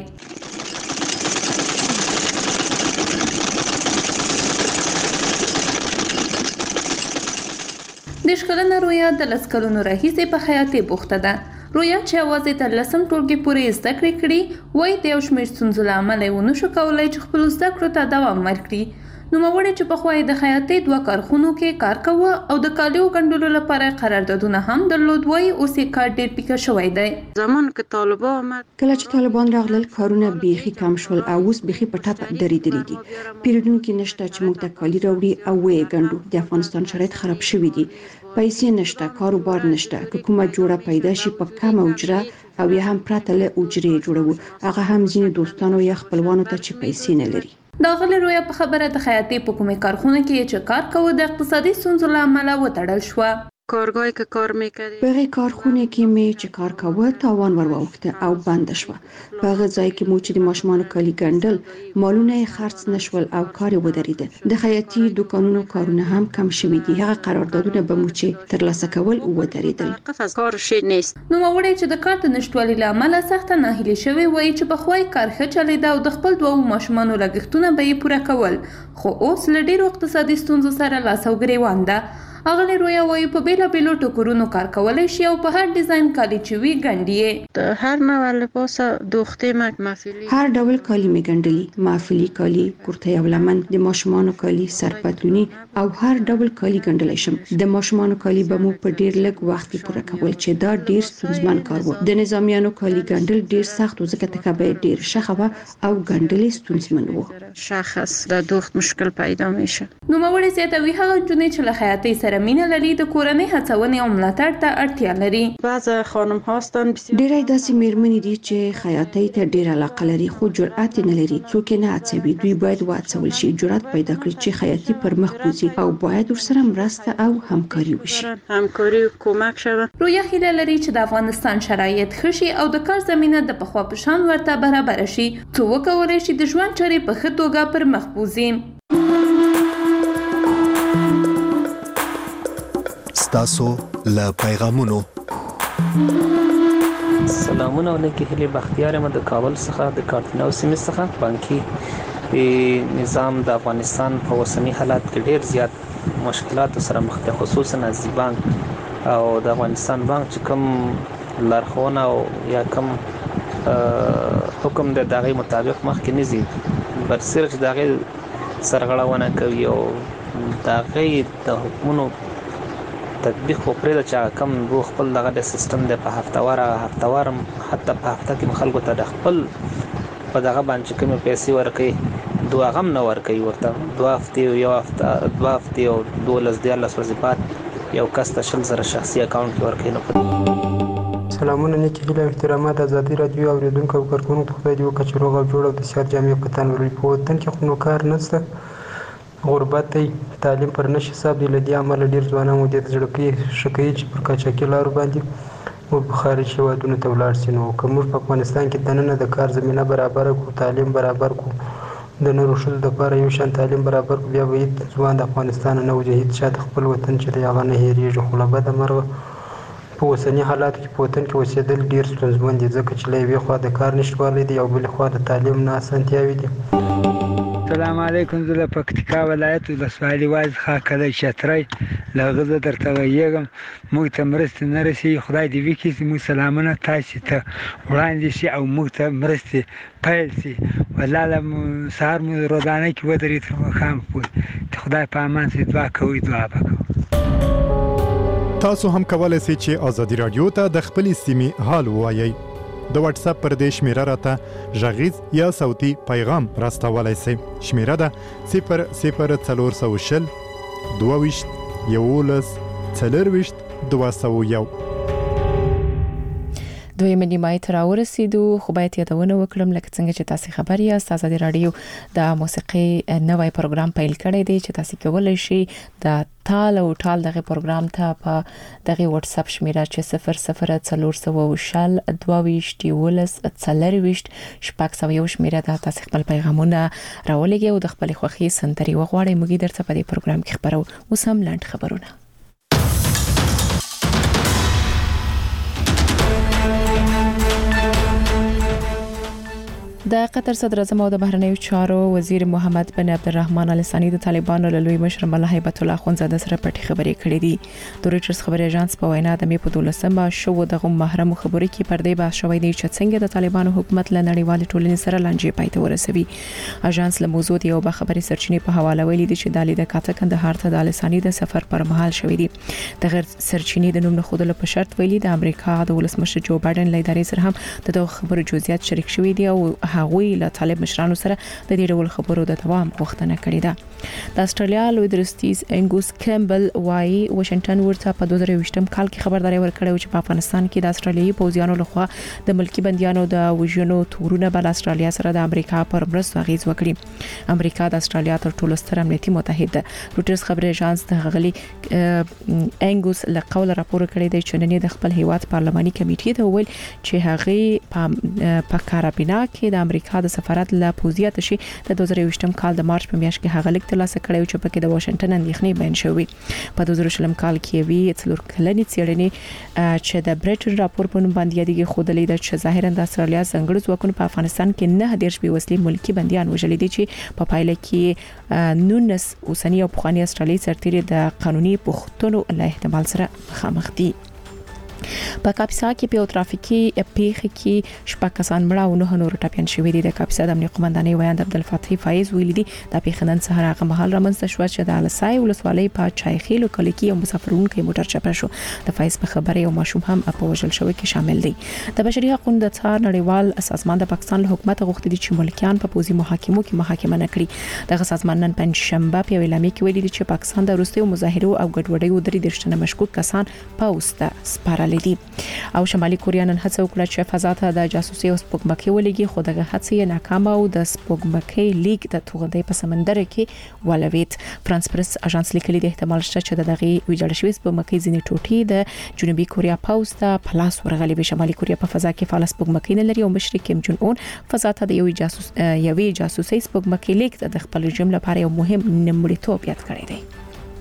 د شکلنه رویا د لس کلونو راهیسې په خیاطي بوخته ده. رویا چې اوازې تر لسم ټولګي پورې زده کړې کړي وایي د یو شمېر ستونزو له امله یې ونه شو کولی چې خپلو زده کړو ته دوام ورکړي. نوموړی چې پخوا یې د خیاطۍ دوه کارخونو کې کار کاوه او د کالیو ګنډلو لپاره قراردادونه هم درلود، وایي اوس یې کار ډېر پیکه شوی دی. زمان که طالبان آمد کله چې طالبان راغلل کارونه بیخي کم شول او اوس بیخي په ټپه درېدلي دي. پیرودونکي نشته چې موږ ته کالي راوړي او ویې ګنډو. د افغانستان شرایط خراب شوي دي، پیسې نشته، کاروبار نشته. که کومه جوړه پیدا شي په کمه اجره او یا هم پرته له اجرې جوړوو، هغه هم ځینې دوستانو یا خپلوانو ته چې پیسې نه لري. دا غلې رویا په خبره د خیاطۍ په کومې کارخونه کې چې کار کوي د اقتصادي ستونزو له امله وتړل شوه. کارگاهی که کار میکردی په هغه کارخونه کې می چې کار کاوه تاوان ور واوښته او بند شو. په هغه ځای کې مو چې د ماشومان کالي ګنډل مالونه خرڅ نشول او کار ودرېد. د خیاطۍ دکانونو کارونه هم کم شوي دي. هغه قراردادونه به مو چې ترلاسه کول ودرېدل. کار شي نیست. نو وړي چې د کار د نشټوالي له امله سخت ناهیلي شوی وایي چې په خوای کار ښه چلیده او د خپل دوه ماشومانو لګښتونه به یې پوره کول، خو اوس له ډیرو اقتصادي ستونزو سره لاس او ګریوان ده. اغلی رویا وایي په بیلا بیلو ټوکرونو کار کولای شي او په هر ډیزاین کالي چې وي ګنډي. د هر نوع لباس دوخته محفلي هر ډول کالي می ګنډلي، محفلي کالي، کورتۍ او لمن، د ماشومانو کالي، سرپتلونی او هر ډول کالي ګنډلای شم. د ماشومانو کالي به مو په ډیر لږ وخت کې پوره کول چې دا ډیر ستونزمن کار و. د نظامیانو کالي ګنډل ډیر سخت و ځکه تکبه ډیر شخه و او ګنډل ستونزمن و. شخص د دوخت مشکل پیدا میشه. نو موري زیاتوي هغه جنې چې له خیاطۍ سره مینه لري د کورنۍ هڅونې او ملاتړ ته اړتیا لري. بعض خانم هاستن ډیرې داسې میرمنې دي چې خیاطۍ ته ډیر علاقه لري خو جرأت نه لري. څوک نه هڅوي. دوی باید وهڅول شي، جرأت پیدا کړي چې خیاطۍ پر مخ وځي او باید ورسره مرسته او همکاري وشي. همکاري او کومک شوه. رویا هیله لري چې د افغانستان شرایط ښه شي او د کار زمينه د پخوا په شان ورته برابر شي، څو وکولای شي د ژوند چارې په ښه توګه پر مخ بوزي. تاسو له پیغامونو سلامونه علیکم. هلي بختیار یم د کابل څخه د کارتنو سیمې څخه. بانکي نظام د افغانستان په اوسنی حالات کې ډیر زیات مشکلات سره مخ ده، خصوصا از بانک او د افغانستان بانک چې کوم لارښوونه او یا کوم حکم د دغه مطابق مخ کې نزي برسره چې دغه سرغړونه کوي او دغه د حکومتونو تطبیق خو پرې د چا کم رو خپل دغه د سیستم د په هفتواره هفتوارم حتی په هفته کې خلکو ته د خپل په دغه باندې کوم پیسې ورکړي دوه غم نه ورکړي ورته دوه هفته یو هفته دوه هفته او دولس دیارلس ورځې بعد یو کس ته شل زره شخصي اکاونټ کې ورکړي. نو سلامونه نیکی هیله احترامات ازادي رادیو اوریدونکو او کارکونکو خدای دې وکړي روغ او جوړ او د صحت جامع په تن ورې په وطن کې خو نو کار نشته، غربت دی، تعلیم پر نشي حساب دی. لدی عمل ډیر ځوانان مو د ځړکې شکایي چې پر کاچاکي لارو باندې او خارج هیوادونو ته ولاړ شي. نو کوم په افغانستان کې دننه د کار زمينه برابر کو، تعلیم برابر کو، د نورو شل د لپاره یو شان تعلیم برابر کو، بیا به ځوان د افغانستان نه وجهید شاته خپل وطن چې دی هغه نه هېریږي. خو له بده مرغه په اوسني حالاتو کې په وطن کې اوسېدل ډیر ستونزمن دي ځکه چې له یوې خوا د کار نشتوالی دی او بلې خوا د تعلیم نه اسانتیاوې دي. السلام علیکم. زه د پکتیکا ولایت ولسوالي واز خاکله شتري لغزه درته ویږم. موږ ته مرسته نه رسي. خدای دې وکړي چې موږ سلامونه تاسو ته وړاندې شي او موږ ته مرسته پیل شي. ولاله سهار مو روزانه کې ودرې تر خام پوي. خدای په امان سي. دعا کوي دعا وکړو. تاسو هم کولای شئ چې آزادي رادیو ته د خپل سیمې حال ووایئ. د واتس اپ پر دې شمیره راته ژغیز یا صوتي پیغام راستولای شئ. شمیره ده صفر صفر څلور سوه شل دوه ویشت یولس څلور ویشت دوه سوه یو. دویمه نیمه تر ورسېدو خو باید یادونه وکړم لکه څنګه چې تاسو خبر یاست آزادي رادیو د موسیقي نوی پروګرام پیل کړی دی چې تاسو کولای شئ د تال او ټال دغه پروګرام ته په دغه واتس اپ شمیره چې صفر صفر څلور سوه شل دوه ویشت یولس څلور ویشت شپږ سوه یو شمیره ده. تاسو خپل پیغامونه راولېږئ او د خپل خوښي سندري وغواړئ. موږ درته په دې پروګرام کې خبرو. اوس هم لاند خبرونه. د قطر صدر اعظم او د بهرنیو چارو وزیر محمد بن عبدالرحمن ال ثانی د طالبانو له لوی مشر ملا هیبت الله اخوندزاده سره پټي خبرې کړې دي. د رويټرز خبري اژانس په وینا د مې په دولسمه شو دغه محرم خبرې کې پردې بحث شوې دي چې څنګه د طالبانو حکومت له نړیوال ټولنې سره لانجې پای ته ورسوي. اژانس له موضوع دی او به خبري سرچینې په حواله ویلي دي چې د لیده کاته کندهار ته د ال ثانی د سفر پر مهال شوې دي. د غیر سرچینې د نوم نه خودله په شرط ویلي د امریکا د ولسمشر جو بایدن له ادارې سره هم د خبرو جزئیات شریک شوې دي او هغوی له طالب مشرانو سره د دې ډول خبرو د دوام غوښتنه کړې ده. د استرالیا لوی درستیز انګوس کیمبل وايي واشنگټن ورته په دوه زره ویشتم کال کې خبرداري ورکړې چې په افغانستان کې د استرالیایي پوځیانو لخوا د ملکی بنديانو د وژنو تورونه بل استرالیا سره د امریکا پر مرستو اغیز وکړي. امریکا د استرالیا تر ټولو ستر امنیتي متحد ده. روټرز خبري اژانس د غلي انګوس له قول راپور کړی دی چې نن د خپل هیواد پارلماني کمیټې ته ویل چې هغه په کارابینا کې د امریکا د سفارت لا پوزیات شي د دوه زره ویشتم کال د مارچ په میاشت کې هغه لیک ترلاسه کړی چې پکې د واشنگټن اندېښنې بیان شوې. په دوه زره شلم کال کې وی څلور کلنې څېړنې چې د بریټن راپور په نوم باندې یادېږي خودلې د چې ظاهرا د استرالیا ځنګړو ځواکونو په افغانستان کې نه دیرش بي وسلې ملکی بنديان وژل دي چې په پایله کې نونس اوسنی او پخوانی استرالیایي سرتیري د قانوني پښتنو له احتمال سره مخامخ دي. په کاپیسا کې په ترافیکي پیښه کې شپږ کسان مړه او نه نور ټاپیان شوې دي. د کاپیسا د امنیت قومندانۍ ویاند عبدالفتاح فایز ویلي دي د پیښه نن سهار هغه مهال رامنځته شو چې د السای ولسوالۍ په چایخیلو کلی کې یو مسافرونکو موټر چپه شو. د فایز په خبره یو ماشوم هم په وژل شوی کې شامل دی. د بشري حقوقو د څار نړیوال سازمان د پاکستان له حکومت غوښتي دي چې ملکیان په پوزي محاکمو کې محاکمه نه کړي. دغه سازمان نن پنځشنبه په اعلامیه کې ویلي دي چې پاکستان د وروستیو مظاهرو او ګډوډیو درې درشتنه مشکوک کسان پوسټ سپارل دي. او شمالي کوریا نن هڅه وکړه چې فضا ته د جاسوسي او سپوږمکۍ ولېږي خو دغه هڅه یې ناکامه او د سپوږمکۍ لیک د توغندۍ په سمندر کې ولوید. فرانس پریس اژانس لیکلي د احتمال شته چې دغه ویجاړ شوی سپوږمکۍ ځینې ټوټې د جنوبي کوریا پوځ ته په لاس ورغلي. به شمالي کوریا په فضا کې فعال سپوږمکۍ نه لري او مشر کیم جون اون فضا ته د یو جاسوس یوې جاسوسي سپوږمکۍ لیک د خپل رژیم لپاره یو مهم نمړیتوب یاد کړی دی.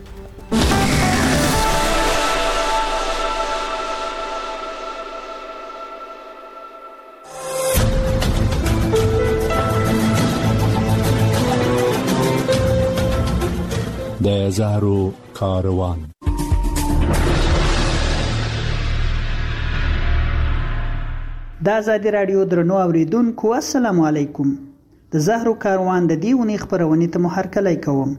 د زهرو کاروان. د آزادي رادیو درنو اوریدونکو السلام علیکم. د زهرو کاروان د دې ونې خبرونه ته محرکلای کوم.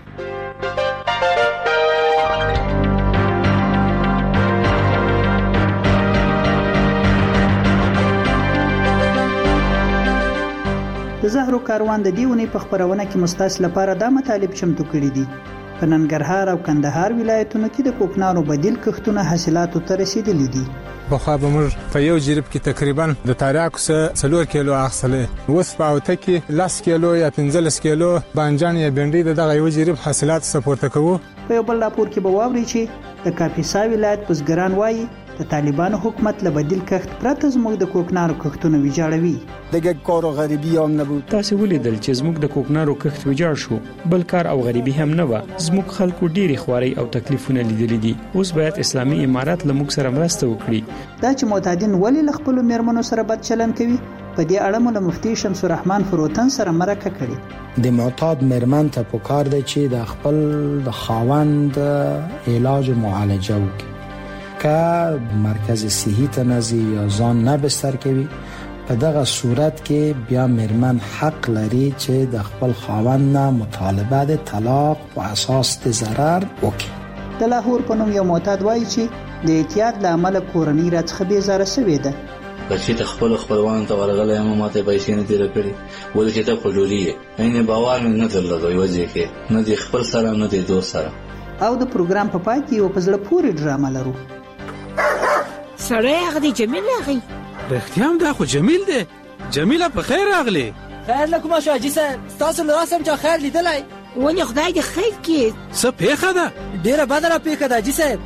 د زهرو کاروان د دیونی په خبرونه کې مستاس لپاره د مطالب چمتو کړي دي. په ننګرهار او کندهار ولایتونو کې د کوکنارو بدیل کښتونه حاصلاتو ته رسیدلي دي. په خو به موږ په یو جریب کې تقریبا د تاریاکو سره څلور کیلو اخیستلې. اوس په اوته کې لس کیلو یا پنځلس کیلو بانجان یا بنډۍ د دغه یو جریب حاصلات سپورته کوو. په یو بل راپور کې به واوري چې د کاپیسا ولایت بزګران وایي د طالبانو حکومت له بدیل کښت پرته زموږ د کوکنارو کښتونه ویجاړوي. دغه کار او غریبي هم نه بود. تاسو ولیدل چې زموږ د کوکنارو کښت ویجاړ شو. بل کار او غریبي هم نه و. زموږ خلکو ډېری خواري او تکلیفونه لیدلي دي. اوس باید اسلامي امارات له موږ سره مرسته وکړي. دا چې معتادین ولې له خپل میرمنو سره بد چلند کوي په دې اړه مو له مفتي شمس الرحمن فروتن سره مرکه کړې. د معتاد میرمن ته پکار دی چې د خپل د خاوند علاج او معالجه وکړي. که مرکز صحي ته نزي یا ځان نه بستر کوي، په دغه صورت کې بیا میرمن حق لري چې د خپل خاوند نه مطالبه د طلاق په اساس د ضرر وکړي. د لاهور په نوم یو معتاد وایي چې د اعتیاد له امله کورنۍ راڅخه بېزاره شوې ده. بچی ته خپل خپلوان ته ورغلی یم، ماته پیسې نه دي راکړي، ولې چې ته په ډولي یې عین باور مې نه درلود یوه ځای کې، نه دي خپل سره نه دي دوست سره. او د پروګرام په پای کې یو په زړه پورې ډرامه لرو. سړی هغه دی جمیل راغی. رښتیا هم دا خو جمیل دی. جمیله په خیر راغلی. خیر له کومه شو حاجي صاحب؟ ستاسو له راسه م چا خیر لیدلی؟ ولې خدای دې خیر کړي. څه پېښه ده؟ ډېره بده را پېښه ده حاجي صاحب.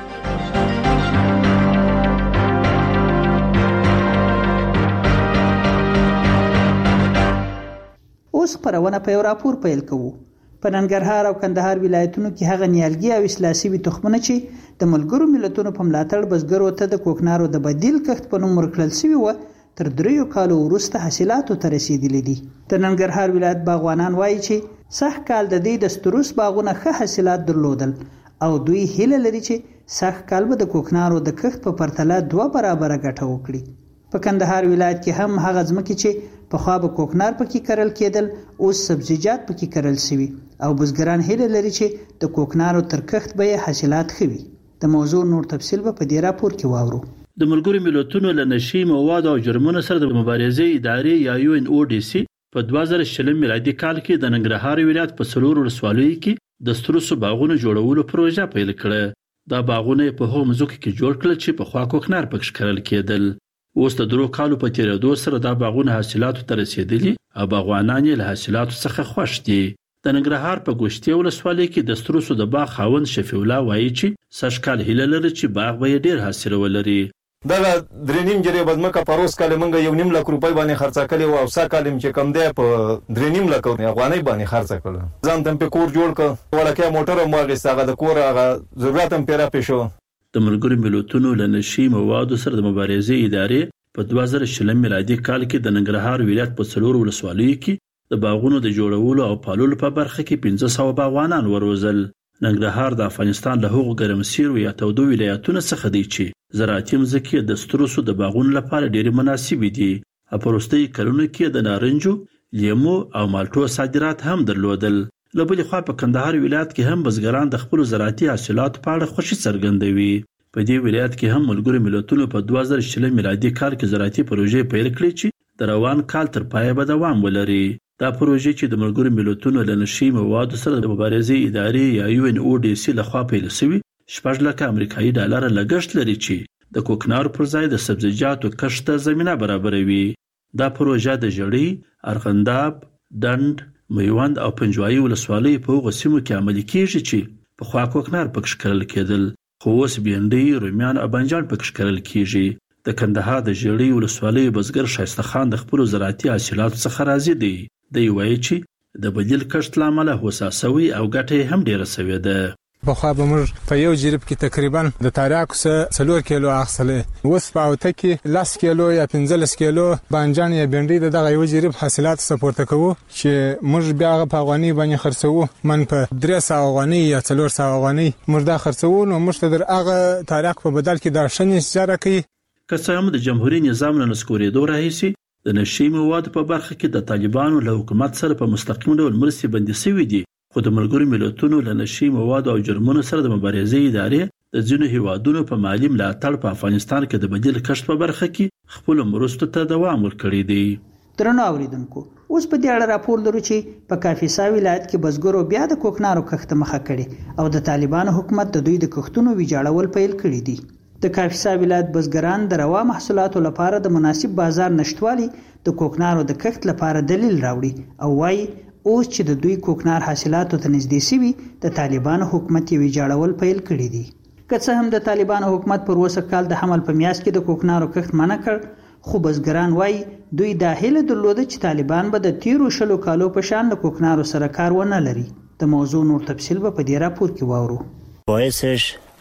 اوس خپرونه په یو راپور پیل کوو. په ننګرهار او کندهار ولایتونو کې هغه نیالګي او اصلاح شوي تخمونه چې د ملګرو ملتونو په ملاتړ بزګرو ته د کوکنارو د بدیل کښت په نوم ورکړل شوي وو، تر دریو کالو وروسته حاصلاتو ته رسیدلي دي. د ننګرهار ولایت باغوانان وایي چې سږ کال د دې د ستروس باغونه ښه حاصلات درلودل او دوی هیله لري چې سږ کال به د کوکنارو د کښت په پرتله دوه برابره ګټه وکړي. په کندهار ولایت کې هم هغه ځمکې چې پخوا به کوکنار پکې کرل کېدل اوس سبزیجات پکې کرل شوي او بزګران هیله لري چې د کوکنارو تر کښت به حاصلات ښه وي. د موضوع نور تفصیل به په دې راپور کې واورو. د ملګرو ملتونو له نشي مواد او جرمونو سره د مبارزې ادارې یا یو ان او ډي سي په دوه زره شلم میلادي کال کې د ننګرهار ولایت په څلورو ولسوالیو کې د ستروسو باغونو جوړولو پروژه پیل کړه. دا باغونه په هغو مځکو کې جوړ کړل چې پخوا کوکنار پکې کرل کېدل. اوس د درو کالو په تیریدو سره دا باغونه حاصلاتو ته رسیدلي او باغوانان یې له حاصلاتو څخه خوښ دي. د ننګرهار په ګوشتې ولسوالۍ کې د ستروسو د باغ خاوند شفیع الله وایي چې سږ کال هیله لري چې باغ به یې ډېر حاصل ولري. دغه درې نیم جرې بدمکه پروس کال موږ یو نیم لک روپۍ باندې خرڅه کړې او سا کال چې کم دی په درې نیم لک افغانۍ باندې خرڅه کړه. ځان ته په کور جوړ ک ولکه موټر مو غي ساغه د کور هغه ضرورت هم پیرا پېښو. د ملګرو ملتونو له نشي موادو سره د مبارزې ادارې په دوه زره شلم میلادي کال کې د ننګرهار ولایت په څلورو ولسوالیو کې د باغونو د جوړولو او پالولو په برخه کې پنځه سوه باغوانان وروزل. ننګرهار د افغانستان له هغو ګرمسیرو یا تودو ولایتونو څخه دی چې زراعتي مځکې د ستروسو د باغونو لپاره ډېرې مناسبې دي. په وروستیو کلونو کې د نارنجو، لیمو او مالټو صادرات هم درلودل. له بلې خوا په کندهار ولایت کې هم بزګران د خپلو زراعتي حاصلاتو په اړه خوښي څرګندوي. په دې ولایت کې هم ملګرو ملتونو په دوه زره شلم میلادي کال کې زراعتي پروژې پیل کړې چې د روان کال تر پایه به دوام ولري. دا پروژې چې د ملګرو ملتونو له نشي موادو سره د مبارزې ادارې یا یو ان او ډي سي لخوا پیل شوي شپږ لکه امریکایي ډالر لګښت لري چې د کوکنارو پر ځای د سبزیجاتو کښت ته زمینه برابروي. دا پروژه د ژړۍ، ارغنداب، ډنډ، میوند او پنجوایي ولسوالیو په هغو سیمو کې عملي کیږي چې پخوا کوکنار پکې کرل کېدل، خو اوس بینډۍ، رومیان او بانجان پکې کرل کیږي. د کندهار د ژړۍ ولسوالۍ بزګر شایسته خان د خپلو زراعتي حاصلاتو څخه راضي دی. دی وایي چې د بدیل کښت له امله هوسا سوی او ګټه یې هم ډیره سوې ده. پخوا به موږ په یو جریب کې تقریبا د تریاکو څخه څلور کیلو اخیستلې، اوس په اوته کې لس کیلو یا پنځلس کیلو بانجان یا بینډۍ د دغه یو جریب حاصلات سپورته کوو چې موږ بیا هغه په افغاني باندې خرڅوو. من په درې سوه افغانۍ یا څلور سوه افغانۍ موږ دا خرڅوو، نو موږ ته در هغه تریاک په بدل کې دا ښه نسجاره کوي. که څه هم د جمهوري نظام له نسکورېدو راهیسې د نشي موادو په برخه کې د طالبانو له حکومت سره په مستقیم ډول مرستې بندي شوي دي، خو د ملګرو ملتونو له نشي موادو او جرمونو سره د مبارزې ادارې د ځینو هیوادونو په مالي ملاتړ په افغانستان کې د بدیل کښت په برخه کې خپلو مرستو ته دوام ورکړی دی. درنو اوریدونکو، اوس په دې اړه راپور لرو چې په کاپیسا ولایت کې بزګرو بیا د کوکنارو کښت مخه کړي او د طالبانو حکومت د دوی د کښتونو ویجاړول پیل کړي دي. د کاپیسا ولایت بزګران د روا محصولاتو لپاره د مناسب بازار نشټوالي د کوکنارو د کښت لپاره دلیل راوړي او وايي اوس چې د دوی کوکنار حاصلاتو ته نږدې شوي د طالبانو حکومت یې ویجاړول پیل کړي دي. که څه هم د طالبانو حکومت پر اوسه کال د حمل په میاشت کې د کوکنارو کښت منع کړ، خو بزګران وايي دوی دا هیله درلوده چې طالبان به د تیرو شلو کالو په شان د کوکنارو سره کار ونه لري. د موضوع نور تفصیل به په دې راپور کې واورو. باعثش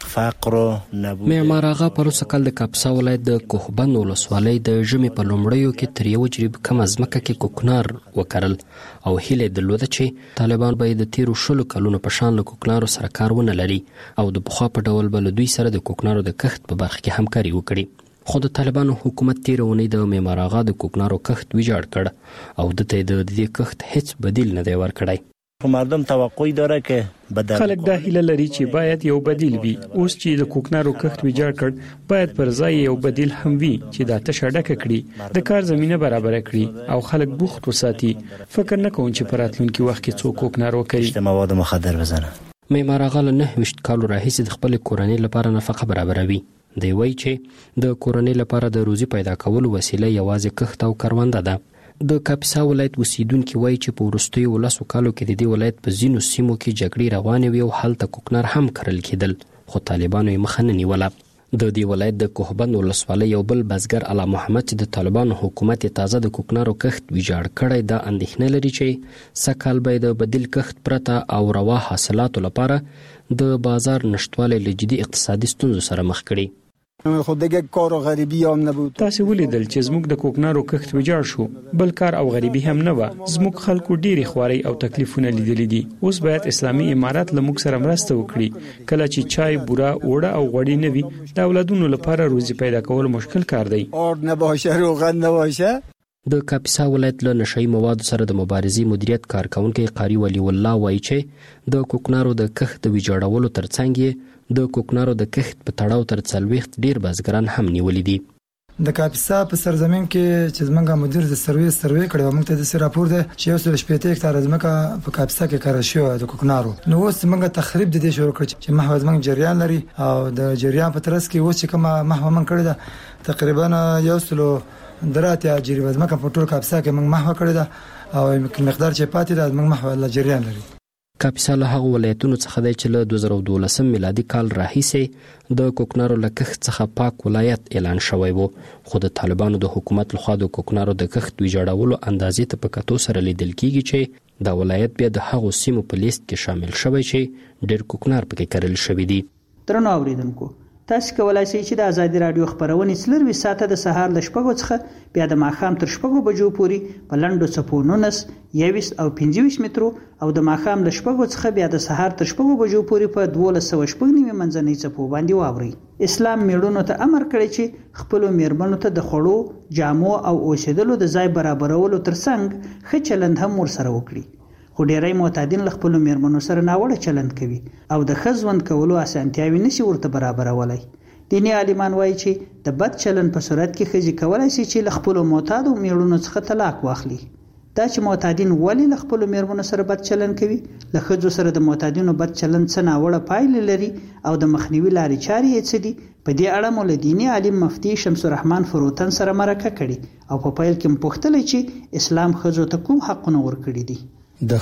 فقر و نبود. معمار آغا پروسه کال د کاپسا ولایت د کوهبند ولسوالۍ د ژمي په لومړیو کې تر یو جریب کم ځمکه کې کوکنار وکرل او هیله درلوده چې طالبان به د تیرو شلو کلونو په شان له کوکنارو سره کار ونه لري او د پخوا په ډول به له دوی سره د کوکنارو د کښت په برخه کې همکاري وکړي. خو د طالبانو حکومت تیره اونۍ د معمار آغا د کوکنارو کښت ویجاړ کړ او د ته د دې کښت هیڅ بدیل نه دی ورکړی. مردم توقع داره که بدل خلک دا هیله لري چې باید یو بدیل وي. اوس چې د کوکنارو کښت ویجاړ کړ باید پر ځای یو بدیل هم وي چې دا تشه ډکه کړي، د کار زمينه برابر کړي او خلک بوخت وساتي. فکر نه کوم چې په راتلونکي وخت کې څوک کوکنار وکړي. مواد مخدر وزنه. معمار آغا له نهه ویشت کالو راهیسې د خپل کورنۍ لپاره نفقه برابروي. دی وایي چې د کورنۍ لپاره د روزي پیدا کولو وسیله یوازې کښت او کرونده ده. د کاپسا ولایت اوسیدونکو وایي چې په وروستیو ولسو کالو کې د دې ولایت په ځینو سیمو کې جګړې روانې وي او هلته کوکنار هم کرل کېدل، خو طالبانو یې مخه نه نیوله. د دې ولایت د کوهبند ولسوالۍ یو بل بزګر علا محمد چې د طالبانو حکومت تازه د کوکنارو کښت ویجاړ کړی دا اندېښنه لري چې سږ به د بدیل کښت پرته او روا حاصلاتو لپاره د بازار نشټوالی له جدي اقتصادي ستونزو سره مخ کړي. خود دیگه کار و غریبی هم نبود. تاسو ولیدل چې زموږ د کوکنارو کښت ویجاړ شو، بل کار او غریبی هم نه و. زموږ خلکو ډېری خواري او تکلیفونه لیدلې دي. اوس باید اسلامي امارات له موږ سره مرسته وکړي. کله چې چای، بوره، اوړه او غوړي نه وي د اولادونو لپاره روزي پیدا کول مشکل کار دی. اور نه باشه، روغن نه باشه. د کاپسا ولایت له نشئی موادو سره د مبارزې مدیریت کارکونکي قاری ولی الله وایي چې د کوکنارو د کښت د ویجاړولو ترڅنګ د کوکنارو د کښت په تړاو تر څلوېښت ډیر بزګران هم نیولې دي. د کاپسا په سرزمین کې چې زمونږ مدیر د سروې سروې کړو، موږ ته د راپور ده چې یو سل شپږ هکتار ځمکه په کاپسا کې کار شوی د کوکنارو. نو اوس موږ تخریب د دې شروع کړ چې محو زمونږ جریان لري او د جریان په ترڅ کې اوس چې کومه محو من کړی ده تقریبا یو سل دراتیا جریب ځمکه په ټول کاپسا کې موږ محو کړی ده او مقدار چې پاتې ده موږ محو له جریان لري. کاپسا له هغه ولایتونو څخه دی چې له دوه زره دولس میلادي کال راهیسې د کوکنارو له کښت څخه پاک ولایت اعلان شوی و، خو د طالبانو د حکومت لخوا د کوکنارو د کښت ویجاړولو اندازې ته په کتو سره لیدل کیږي چې دا ولایت بیا د هغو سیمو په لیست کې شامل شوی چې ډېر کوکنار پکې کرل شوي دي. درنو اوریدونکو، تاسو کولای شئ چې د ازادي رادیو خبرونه څلور ساعته د سهار ل شپږو څخه بیا د ماښام تر شپږو بجو پورې په لنډو څپو نولس، یویشت او پنځه ویشت مترو او د ماښام ل شپږو څخه بیا د سهار تر شپږو بجو پورې په دولس سوه شپږ نیمې منځنۍ څپو باندې واورئ. اسلام میړونو ته امر کړی چې خپلو میرمنو ته د خوړو، جامو او اوسېدلو د ځای برابرولو ترڅنګ ښه چلند هم ورسره وکړي. خو ډیری معتادین له خپلو میرمنو سره ناوړه چلند کوي او د ښه ژوند کولو اسانتیاوې نشي ورته برابرولی. دیني عالمان وایي چې د بد چلند په صورت کې ښځې کولی شي چې له خپلو معتادو میړونو څخه طلاق واخلي. دا چې معتادین ولې له خپلو میرمنو سره بد چلند کوي، له ښځو سره د معتادینو بد چلند څه ناوړه پایلې لري او د مخنیوي لارې چارې یې څه دي، په دې اړه مو له دیني عالم مفتي شمس الرحمن فروتن سره مرکه کړې او په پیل کې مو پوښتلې چې اسلام ښځو ته کوم حقونه ورکړي دي. د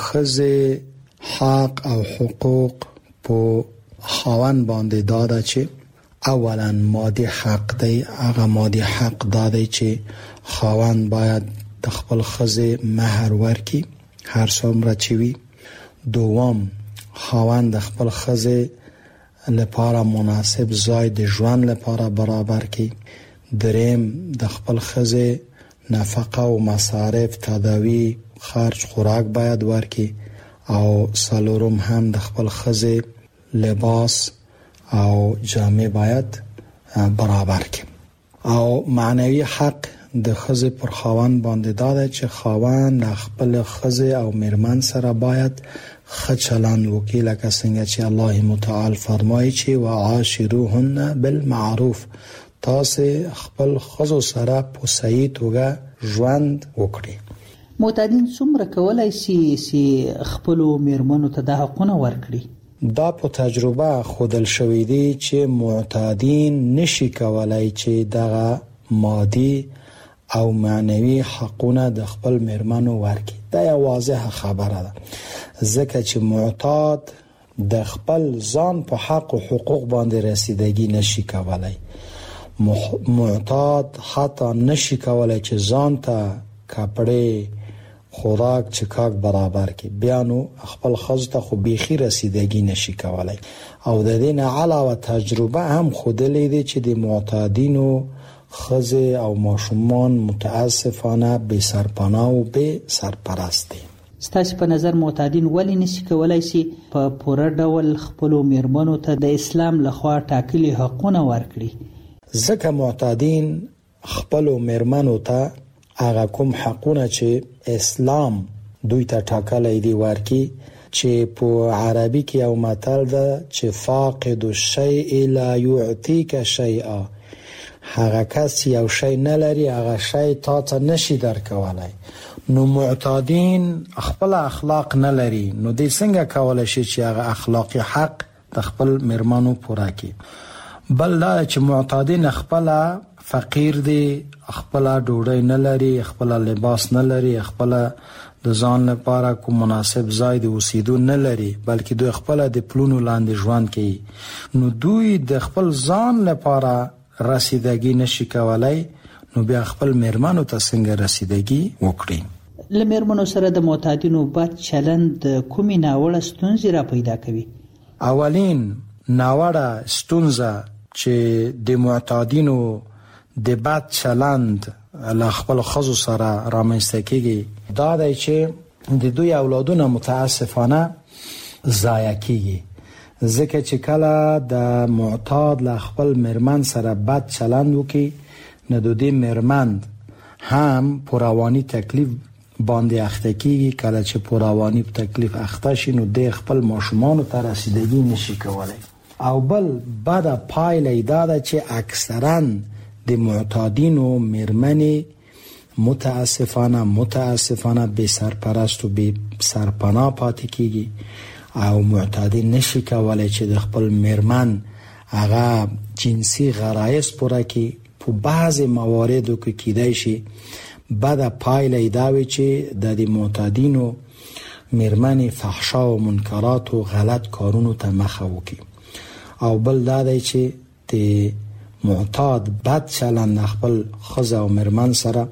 ښځې حق او حقوق په خاوند باندې دا ده چې اولا مادي حق دی. هغه مادي حق دا دی چې خاوند باید د خپل ښځې مهر ورکړي هر څومره چې وي. دوم، خاوند د خپل ښځې لپاره مناسب ځای د ژوند لپاره برابر کړي. دریم، د خپل ښځې نفقه او مصارف، تداوی، خرج، خوراک باید ورکړي. او څلورم هم د خپل ښځې لباس او جامې باید برابر کړي. او معنوي حق د ښځې پر خاوند باندې دا دی چې خاوند خپل ښځې او میرمن سره باید ښه چلند وکړي، لکه څنګه چې الله متعال فرمایي چې وعاشروهن بالمعروف، تاسو خپل ښځو سره په صحیح توګه ژوند وکړي. معتادین څومره کولای شي چې خپلو میرمنو ته د حقونه ورکړي؟ دا په تجربه خودل شوی دی چې معتادین نشي کولای چې دغه مادي او معنوي حقونه د خپل میرمنو ورکړي. دا یو واضحه خبره ده، ځکه چې معتاد د خپل ځان په حق او حقوق باندې رسیدګي نشي کولای. معتاد حتی نشي کولای چې ځان ته کپڑے، خوراک چکاک برابر کی بیا نو خپل خزو ته خو بيخي رسیدګي نشي کولای. او د دې نه علاوه تجربه هم خودلې دي چې د معتادینو خزه او ماشومان متاسفانه به سرپناه او به سرپرست دي. ستاسو په نظر معتادین ولې نشي کولای شي په پوره ډول خپل میرمنو ته د اسلام لخوا ټاکلي حقونه ورکړي؟ ځکه معتادین خپل میرمنو ته هغه کوم حقونه چې اسلام دوی ته ټاکلي دي ورکي، چې په عربي کې یو متل ده چې فاقد الشيء لا يعطيك شيئا، هغه کس یو شی نه لري هغه شی تا ته نشي درکولای. نو معتادین خپل اخلاق نه لري، نو دې څنګه کولای شي چې هغه اخلاقی حق د خپل میرمنو پوره کړي؟ بل دا چې معتادین خپل فقیر دي، خپل ډوډۍ نه لري، خپل لباس نه لري، خپل د ځان لپاره کوم مناسب ځای د اوسېدو نه لري، بلکې دوی خپل د پلونو لاندې ژوند کوي. نو دوی د خپل ځان لپاره رسیدګي نشي کولای، نو بیا خپل میرمنو ته څنګه رسیدګي وکړي؟ لمرمنو سره د معتادینو بد چلند کومې ناوړه ستونزې را پیدا کوي؟ اولین ناوړه ستونزه چې د معتادینو د بد چلند له خپل خزو سره رامنځته کیږي دا دی چې د دوی اولادونه متاسفانه ضایع کیږي، ځکه چې کله د معتاد له خپل میرمن سره بد چلند وکي نو د دې میرمن هم پروانی تکلیف باندې اخته کیږي. کله چې پروانی په تکلیف اخته شي نو د خپل ماشومان ته رسیدګي نشي کولای. او بل بعد پایله دا ده چې اکثرا د معتادینو میرمنې متاسفانه متاسفانه به سرپرست و به سرپناه پاتې کیږي او معتادین نشي کولای چې د خپل میرمن هغه جنسي غرایز پوره کړي. په بعضی مواردو کې کیدای شي بعد پایله دا وي چې د معتادینو میرمنې فحشا و منکرات و غلط کارونو ته مخه وکړي. او بل دا دی چې د معتاد بد چلند خپل خزه او میرمن سره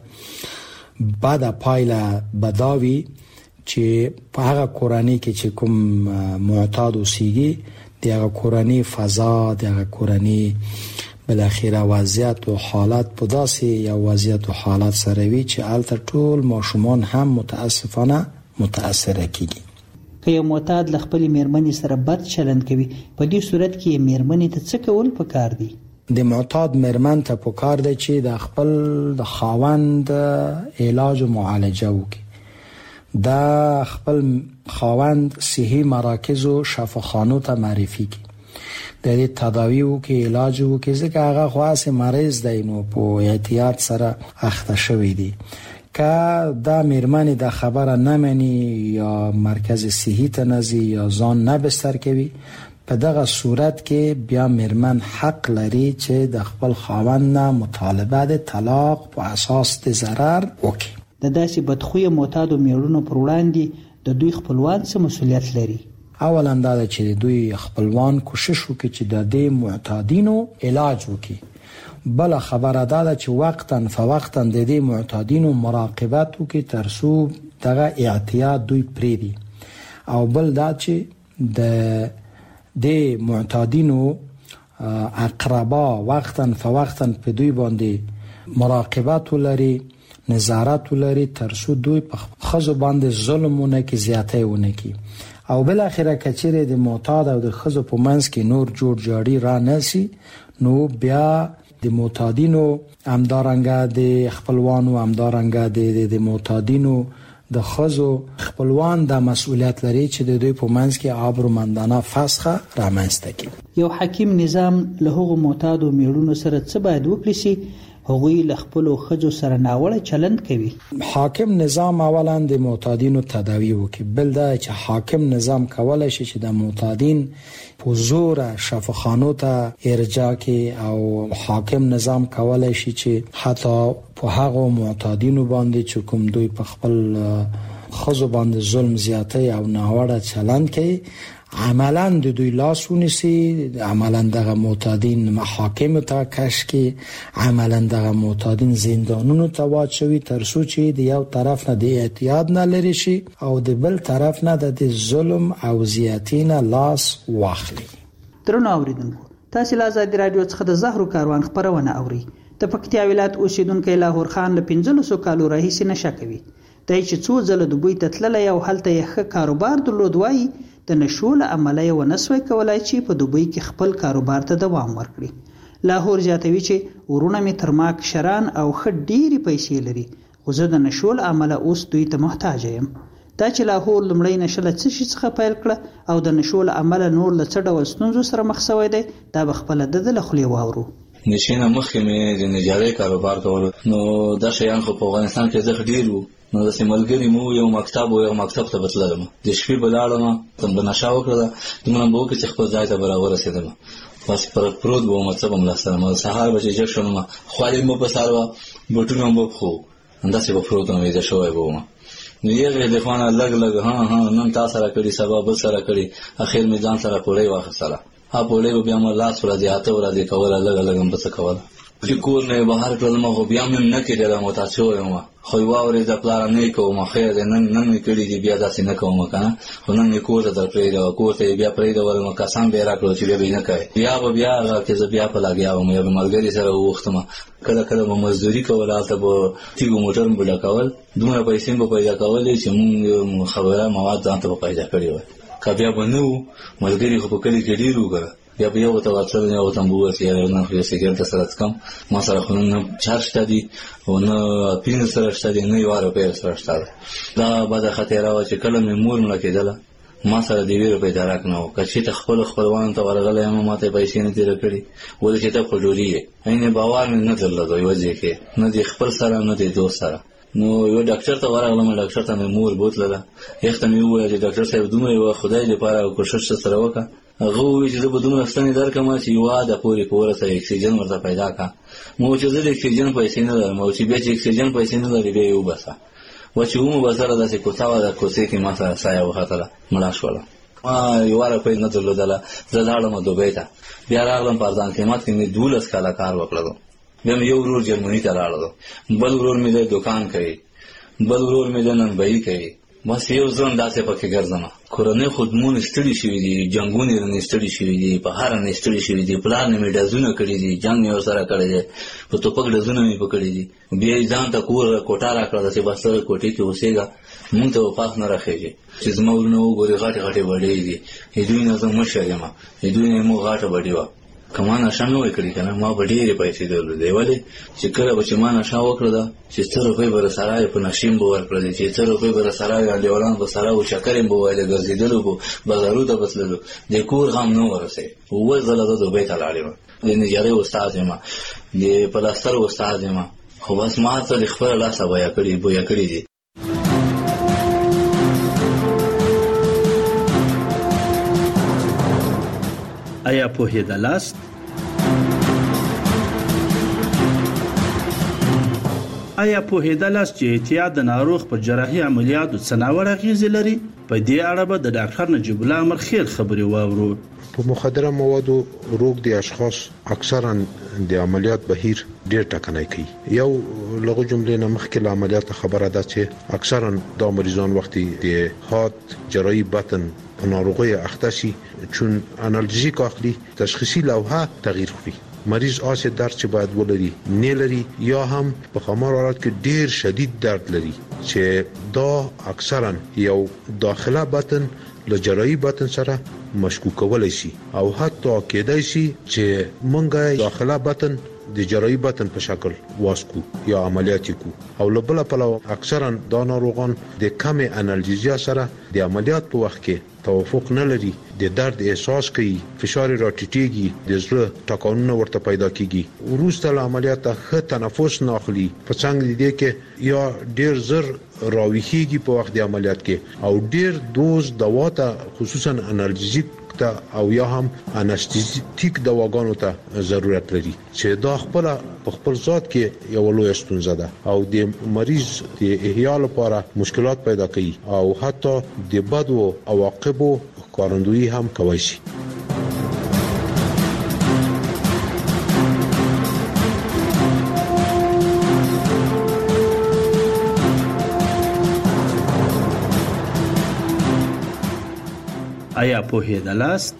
بعد پایله بداوي چې په هغه کورنۍ کې چې کوم معتاد اوسېږي د هغه کورنۍ فضا د هغه کورنۍ بالاخره وضعیت او حالت په داسې یو وضعیت او حالت سره وي چې البته ټول ماشومان هم متاسفانه متاثر کیږي. که یو معتاد ل خپل میرمنې سره بد چلند کوي په دې صورت کې میرمنې ته څه کول پکار دي؟ د معتاد میرمن ته پکار دی چې د خپل د خاوند علاج او معالجه وکړي، د خپل خاوند صحي مراکز او شفاخانو ته معرفي کړي، د دې تداوی وکړي، علاج وکړي، ځکه هغه خاص مریض دی نو په احتیاط سره اخته شوی دی. که دا میرمن د خبره نمني یا مرکز صحي ته نزي یا ځان نه بستر کوي، په دغه صورت کې بیا میرمن حق لري چې د خپل خاوند نه مطالبه د طلاق په اساس د ضرر وکړي. د داسې بدخویه معتادو میړونو پر وړاندې د دوی خپلوان څه مسؤلیت لري؟ اولا دا چې دوی خپلوان کوشش وکړي چې د دې معتادینو علاج وکړي. بل خبره دا چې وقتاً فوقتاً د دې معتادینو مراقبت وکړي تر څو دغه اعتیاد دوی پریدي. او بل دا چې د د معتادینو اقربا وقتاً فوقتاً په دوی باندې مراقبت ولري، نظارت ولري تر څو دوی په خزو باندې ظلمونه کې زیاته ونه کی. او بل اخره کچره د معتاد او د خزو په منځ کې نور جوړ جاړي را نسی، نو بیا د معتادینو امدارنګه د خپلوانو امدارنګه د د معتادینو د خزو خپلوان د مسؤلیت لري چې د دوی په منځ کې آبرومندانه فسخه رامنځته کړي. یو حکیم نظام له هغو معتادو میړونو سره څه باید وکړي چې هغوی له خپلو ښځو سره ناوړه چلند کوي؟ حاکم نظام اولا د معتادینو تداوی وکړي. بل دا چې حاکم نظام کولای شي چې د معتادین په زور شفاخانو ته ارجاع کړي، او حاکم نظام کولای شي چې حتی په هغو معتادینو باندې چې کوم دوی په خپل خزو باندې ظلم زیاته او ناوړه چلند کوي عملاً د دوی لاس ونیسي، عملاً دغه معتادین محاکم ته کش کی، عملاً دغه معتادین زندانونو ته واچوي تر څو چې د یو طرف نه د اعتیاد نه لري شي او د بل طرف نه د ظلم او زیاتینه لاس واخلي. درنو اوریدونکو، تاسو له آزادي رادیو څخه د زهرو کاروان خبرونه اوري. د پکتیا ولایت اوسیدونکو لاهور خان له پنځلسو کالو راهیسې نشه کوي. دای چې څو ځله دوی ته تللی او هلته یې ښه کاروبار درلود، وایي د نشو له امله یې ونه سوی کولای چې په دوبۍ کې خپل کاروبار ته دوام ورکړي. لاهور زیاتوي چې ورونه مې تر ما کشران او ښه ډېرې پیسې لري، خو زه د نشو له امله اوس دوی ته محتاج یم. دا چې لاهور لومړی نشه له څه شي څخه پیل کړه او د نشو له امله نور له څه ډول ستونزو سره مخ شوی دی، دا به خپله د ده له خولې واورو. نشې نه مخکې مې د نجارۍ کاروبار کولو، نو دا شیان خو په افغانستان کې زښت ډېر وو. نو داسې ملګري مو یو مکتب و یو مکتب ته به تللم، د شپې به لاړم، ته به نشه وکړله، دومره به وکړې چې خپل ځای ته به راورسېدم، بس پرت پروت به وم، څه به م له سره م، سهار به چې جګ شوم خوالې مې په سر وه، بوټونه مې به پښو، همداسې به پروت وم، ویده شوی به وم. نو یغې د خوا نه لږ لږ ها ها نن تا سره کړي، سبا بل سره کړي، اخر مې ځان سره پوړۍ واخیستله. ها پوړۍ به بیا مې لاس ورځې اته ورځې کوله، لږه لږه م به څه کوله. چې کور نه یې بهر کړلم، خو بیا مې نه کېدله، متعد شوی وم. خو یې واورېده پلاره نه یې کوم، خیر دی نن نن مې کړي دي، بیا داسې نه کوم که نه، خو نن مې کور ته در پرېږده، کور ته یې بیا پرېږدولم، کسان به یې را کړل چې بیا به یې نه کوې. بیا به بیا هغه کې زه بیا په لګیا وم، یا به ملګري سره ووښتم، کله کله به مزدوري کوله، هلته به تیږو موټر مې به ډکول، دومره پیسې مې به پیدا کولې چې مونږ خبره مواد ځان ته به پیدا کړي وای. که بیا به نه وو ملګري خو په کلي کې ډېر وو که بیا به یو ته ورتلل، یو ته به وویل چې یاره نن خو یو سګرټ درسره څکم، ما سره خو نه چار شته دي او نه پین سره شته دي، نه یوه روپۍ سره شته ده. دا بده خطیره وه چې کله مې مور مړه کېدله، ما سره د یوې روپۍ درک نه و. که چېرته خپلو خپلوانو ته ورغلی یم، ما ته یې پیسې نه تېره کړي، ولې چې ته خو ډوډۍ یې عین باور مې نه درلود یوه ځای کې، نه د خپل سره نه د دوست سره. نو یو ډاکټر ته ورغلم، ډاکټر ته مې مور بوتلله، یخ ته مې وویل چې ډاکټر صاحب دومره یوه خدای دپاره کوښښ سره وکړه. هغه وویل چې زه به دومره ستنې درکړم چې یوه عاده پورې په ورسره اکسیجن ورته پیدا کړه. مو چې زه د اکسیجن پیسې نه لرم، او چې بیا چې اکسیجن پیسې نه لري بیا یې وباسه. و چې ومو بسره داسې کوڅه وه، د کوڅې کې ما سره سایه وختله، مړه شوله. ما یوه روپۍ نه درلودله، زه لاړم دوبۍ ته، بیا راغلم په ارزان قیمت کې مې دولس کاله کار وکړلو. بیا مې یو ورور جرمني ته لاړلو، بل ورور مې د دوکان کوي، بل ورور مې د ننبهي کوي، بس یو ځان داسې پکې ګرځم. کورنۍ خدمون ستړي شوي دي، جنګونه یې رانې ستړي شوي دي، په هر رانې ستړي شوي دي، پلار نه مې ډزونه کړي دي، جنګ مې ورسره کړی دی، په ټوپک ډزونه مې په کړي دي. بیا یې ځان ته کور کوټه را کړه، داسې بس ته کوټې کې اوسېږه، مونږ ته به پاس نه راخېږي. چې زما ورونه وګورې غټې غټې بډۍ دي، د دوی نه زه مشر یم، د دوی نه یې مو غټه بډۍ وه. که ما نشه نه وای کړې که نه، ما به ډېرې پیسې درلودې، ولې چې کله به چې ما نشه وکړله، چې څه روپۍ به راسره یې په نشې م به ورکړلې، چې څه روپۍ به راسره یې انډیوالان به سره وو، چکر م به وایله، ګرځېدلو به، بازارو ته به تللو، د کور غم نه ورسېد. اووه ځله زه دوبۍ ته لاړې وم، د نجارۍ استاد یم، د پلاستر استاد یم، خو بس ما ته د خپله لاسه بویه کړي بویه کړي دي. آیا پوهېدلاست؟ آیا پوهېدلاست چې اعتیاد د ناروغ په جراحي عملیاتو څه ناوړه اغېزې لري؟ په دې اړه به د ډاکټر نجیب الله امرخیل خبرې واورو. په مخدره موادو روغ دي اشخاص اکثرا د عملیات بهیر ډېر ټکنی کوي. یو لغه جملې نه مخکې له عملیات خبره ده چې اکثرا دا مریضان وختي د هات جراحي بطن په ناروغۍ اخته شي، چون انالژیک اخلي، تشخیصي لوحه تغییر خوري، مریض آسه درد چې باید ولري نه لري، یا هم په خمار حالت کې ډیر شدید درد لري چې دا اکثرا یو داخله بطن له جراحي بطن سره مشکوک کولای شي، او حتی کېدای شي چې مونږه داخله بطن د جراحي بطن په شکل واسکو یا عملیات کو، او لبل په اکثرا دا ناروغان د کم انالژیزیا سره د عملیات په وخت کې توافق نه لري، د درد احساس کوي، فشار راټیټيږي، د زړه ټکانونه ورته پیدا کیږي، وروسته له عملیات ښه تنفس نه اخلي، په څنګه دي کې یا ډیر زر راويخيږي په وخت د عملیات کې، او ډیر دوز دوا ته خصوصا انالژیک ته او یا هم انستیزیک دواګانو ته ضرورت لري، چې دا خپل په خپل ذات کې یو لوی ستونزه ده او د مریض د احیا لپاره مشکلات پیدا کوي، او حتی د بدو عواقبو کارندویی هم کوي شي. آیا پوهیدلاست؟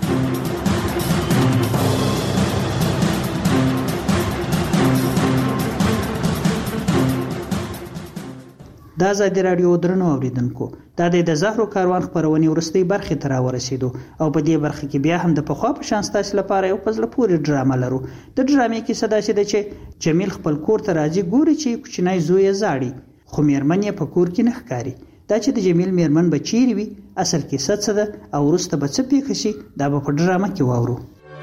د ازادي راډیو درنو اوریدونکو دا د زهرو کاروان خبرونه ورستۍ برخه تر ورسېدو او په دې برخه کې بیا هم د پخوا په شان ستاسو لپاره یو پزله پوری ډرامه لرو. د ډرامې کې صدا شي د چې جمیل خپل کور ته راځي، ګوري چې کوچنی زوی یې زاړي خو میرمن یې په کور کې نه ښکاري. دا چې د جمیل میرمن به چیرې وي، اصل کې څه څه ده او وروسته به څه پیښ شي، دا به په ډرامه کې واورو.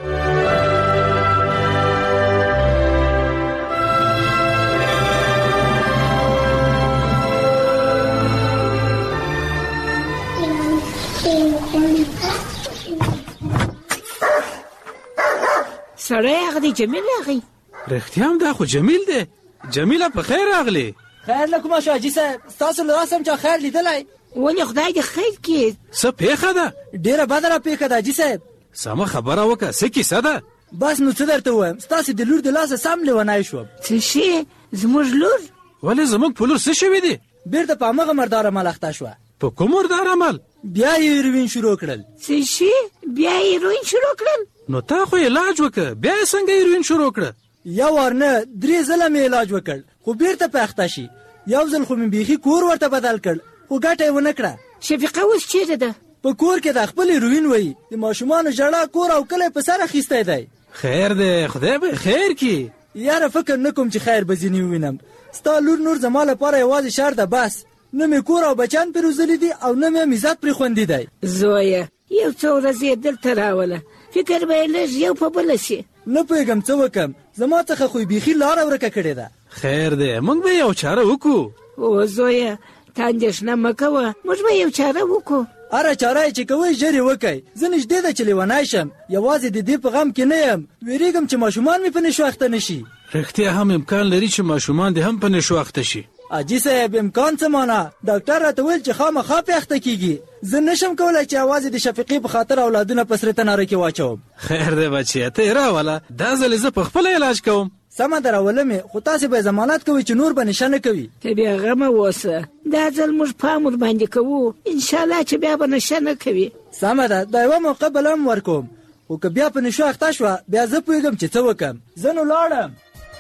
سړی هغه دی جمیل راغی. رښتیا هم دا خو جمیل دی. جمیله په خیر راغلی. خیر له کومه شو حاجي صاحب؟ ستاسو له راسه هم چا خیر لیدلی؟ ولې خدای دې خیر کړي. څه پیښه ده؟ ډېره بده را پیښه ده حاجي صاحب. سمه خبره وکړه، څه کیسه ده؟ بس نو څه درته ووایم، ستاسې د لور د لاسه سم لیونی شوم. څه شي؟ زموږ لور؟ ولې زموږ په لور څه شوي دي؟ بېرته په همغه مردار عمل اخته شوه. په کوم مردار عمل؟ بیا یې هیروین شروع کړل. څه شي؟ بیا یې هیروین شروع کړل؟ نو تا خو علاج وکړه، بیا یې څنګه هیروین شروع کړه؟ یو وار نه درې ځله مې علاج وکړ، خو بېرته په اخته شي. یو ځل خو مې بیخي کور ورته بدل کړ، خو ګټه یې ونه کړه. شفیقه اوس چیرې ده؟ په کور کې د خپل هیروین وایي د ماشومانو ژړا کور او کلی په سر اخیستی دی. خیر دی، خدای به خیر کړي. یاره فکر نه کوم چې خیر به ځینې ووینم. ستا لور نور زما لپاره یوازې شر ده بس. نه مې کور او بچیان پرې روزلي دي او نه مې عزت پرې خوندي دی. زویه یو څو ورځې یې دلته راوله، فکر به یې لږ یو په بله شي. نه پوهېږم څه وکړم، زما څخه خو یې بیخي لاره ورکه کړې ده. خیر دی، موږ به یو چاره وکړو. او زویه ته اندېښنه مه کوه، موږ به یو چاره وکړو. هره چاره یې چې کوئ ژر یې وکئ. زه نږدې ده چې لیونی شم، یوازې د دې په غم کې نه یم. ویرېږم چې ماشومان مې په نشو اخته نه شي. رښتیا هم امکان لري چې ماشومان دې هم په نشو اخته شي. حاجي صاحب امکان څه معنا؟ ډاکټر راته ویل چې خامخا پې اخته کېږي. زه نشم کولی چې یوازې د شفیقې په خاطر اولادونه په سره تناره کې واچوم. خیر دی بچیه، ته یې راوله، دا ځل زه په خپله علاج کوم. سمه ده راولم یې، خو تاسې به ضمانت کوئ چې نور به نشه نه کوي. ته بیا غمه اوسه، دا ځل موږ پام ورباندې کوو، انشاءالله چې بیا به نشه نه کوي. سمه ده، دا یوه موقع بله هم ورکوم، خو که بیا په نشو اخته شوه بیا زه پوهېږم چې څه وکړم. زه نو لاړم.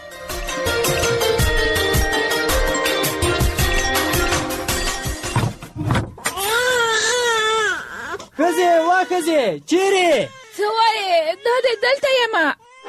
ښځې وا ښځې چیرې؟ څه وایې؟ دا دی دلته یمه.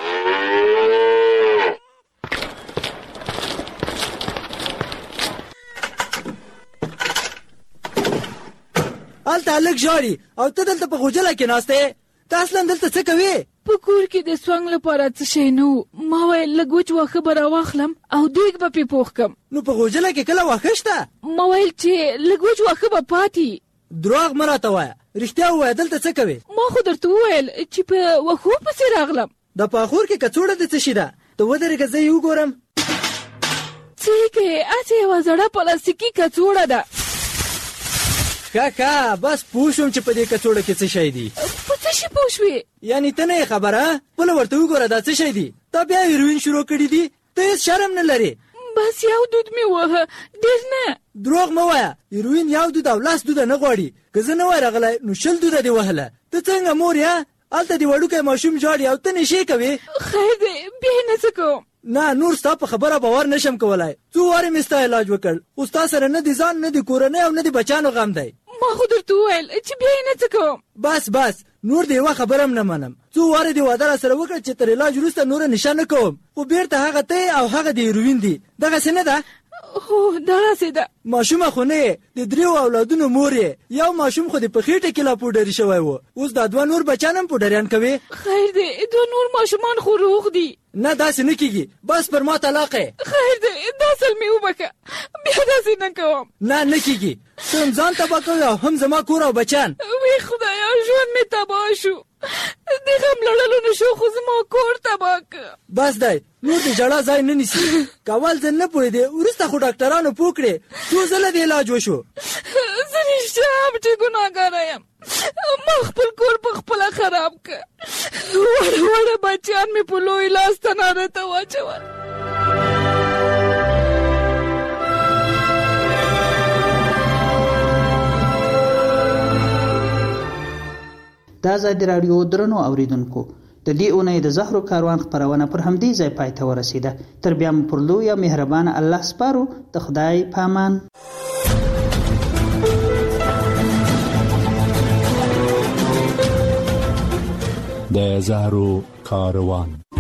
هلته هلک ژاړي او ته دلته په غوجله کې ناست یې. ته اصلا دلته څه کوې؟ په کور کې د سونګ لپاره څه شی نه و. ما ویل لږ وچ واښه به راواخلم او دیګ به پې پوخ کړم. نو په غوجله کې کله واښه شته؟ ما ویل چې لږ وچ واښه به پاتې. دروغ مه راته وایه، رښتیا ووایه دلته څه کوې؟ ما خو درته وویل چې په واښو پسې راغلم. د پاخور کې کڅوړه د څه شي ده؟ ته ودرېږه زه یې وګورم. څه یې کوې؟ هسې یوه زړه پلاستیکي کڅوړه ده. ښه ښه بس پوه شوم چې په دې کڅوړه کې څه شی دي. په څه شي پوه شوې؟ یعنې ته نه یې خبره؟ خپله ورته وګوره دا څه شی دي. تا بیا هیروین شروع کړي دي؟ ته هېڅ شرم نه لرې. بس یو دود مې وهه، ډېر نه. دروغ مه وایه، هیروین یو دود او لاس دوده نه غواړي. که زه نه وای راغلی نو شل دوده دې وهله. ته څنګه مور یې؟ هلته دې وړوکی ماشوم ژاړي او ته نشې کوې. خیر دی بیا یې نه څه کوم. نه نور ستا په خبره باور نشم کولی. څو وارې مې ستا علاج وکړ، خو ستا سره نه د ځان نه د کورنۍ او نه د بچیانو غم دی. ما خو درته وویل چې بیا یې نه څه کوم. بس بس نور د یوه خبره هم نه منم. څو وارې دې واده راسره وکړه چې تر علاج وروسته نوره نشه نه کوم، خو بیرته هغه ته او هغه د هیروین دي. دغسې نه ده؟ هو دغسې ده. ماشومه خو نه یې، د دریو اولادونو مور یې. یو ماشوم خو دې په خېټه کې لا پوډري شوی و، اوس دا دوه نور بچیان هم پوډریان کوي. خیر دی دوه نور ماشومان خو روغ دي. نه داسې نه کېږي، بس پر ما طلاق یې. خیر دی دا ځل مې وبښه، بیا داسې نه کوم. نه نه کېږي، ته هم ځان تباه کوې او هم زما کور او بچیان. وی خدایا ژوند مې تباه شو، د غم له ژړلو نشو خو زما کور تباه که. بس دی نور د ژړا ځای نه نیسي. کول ځن نه پوهېدې وروسته خو ډاکټرانو پوه کړې څو ځله د علاج وشو. زه رښتیا هم چې ګناهګاره یم. ما خپل کور په خپله خراب که. وړه وړه بچیان مې په لوی لاس تناره ته واچول. د ازادي راډیو درنو اوریدونکو د دې اونۍ د زهرو کاروان خپرونه پر همدې ځای پای ته ورسیده. تر بیا مو پر لوی او مهربان الله سپارو. د خدای پامان. د زهرو کاروان.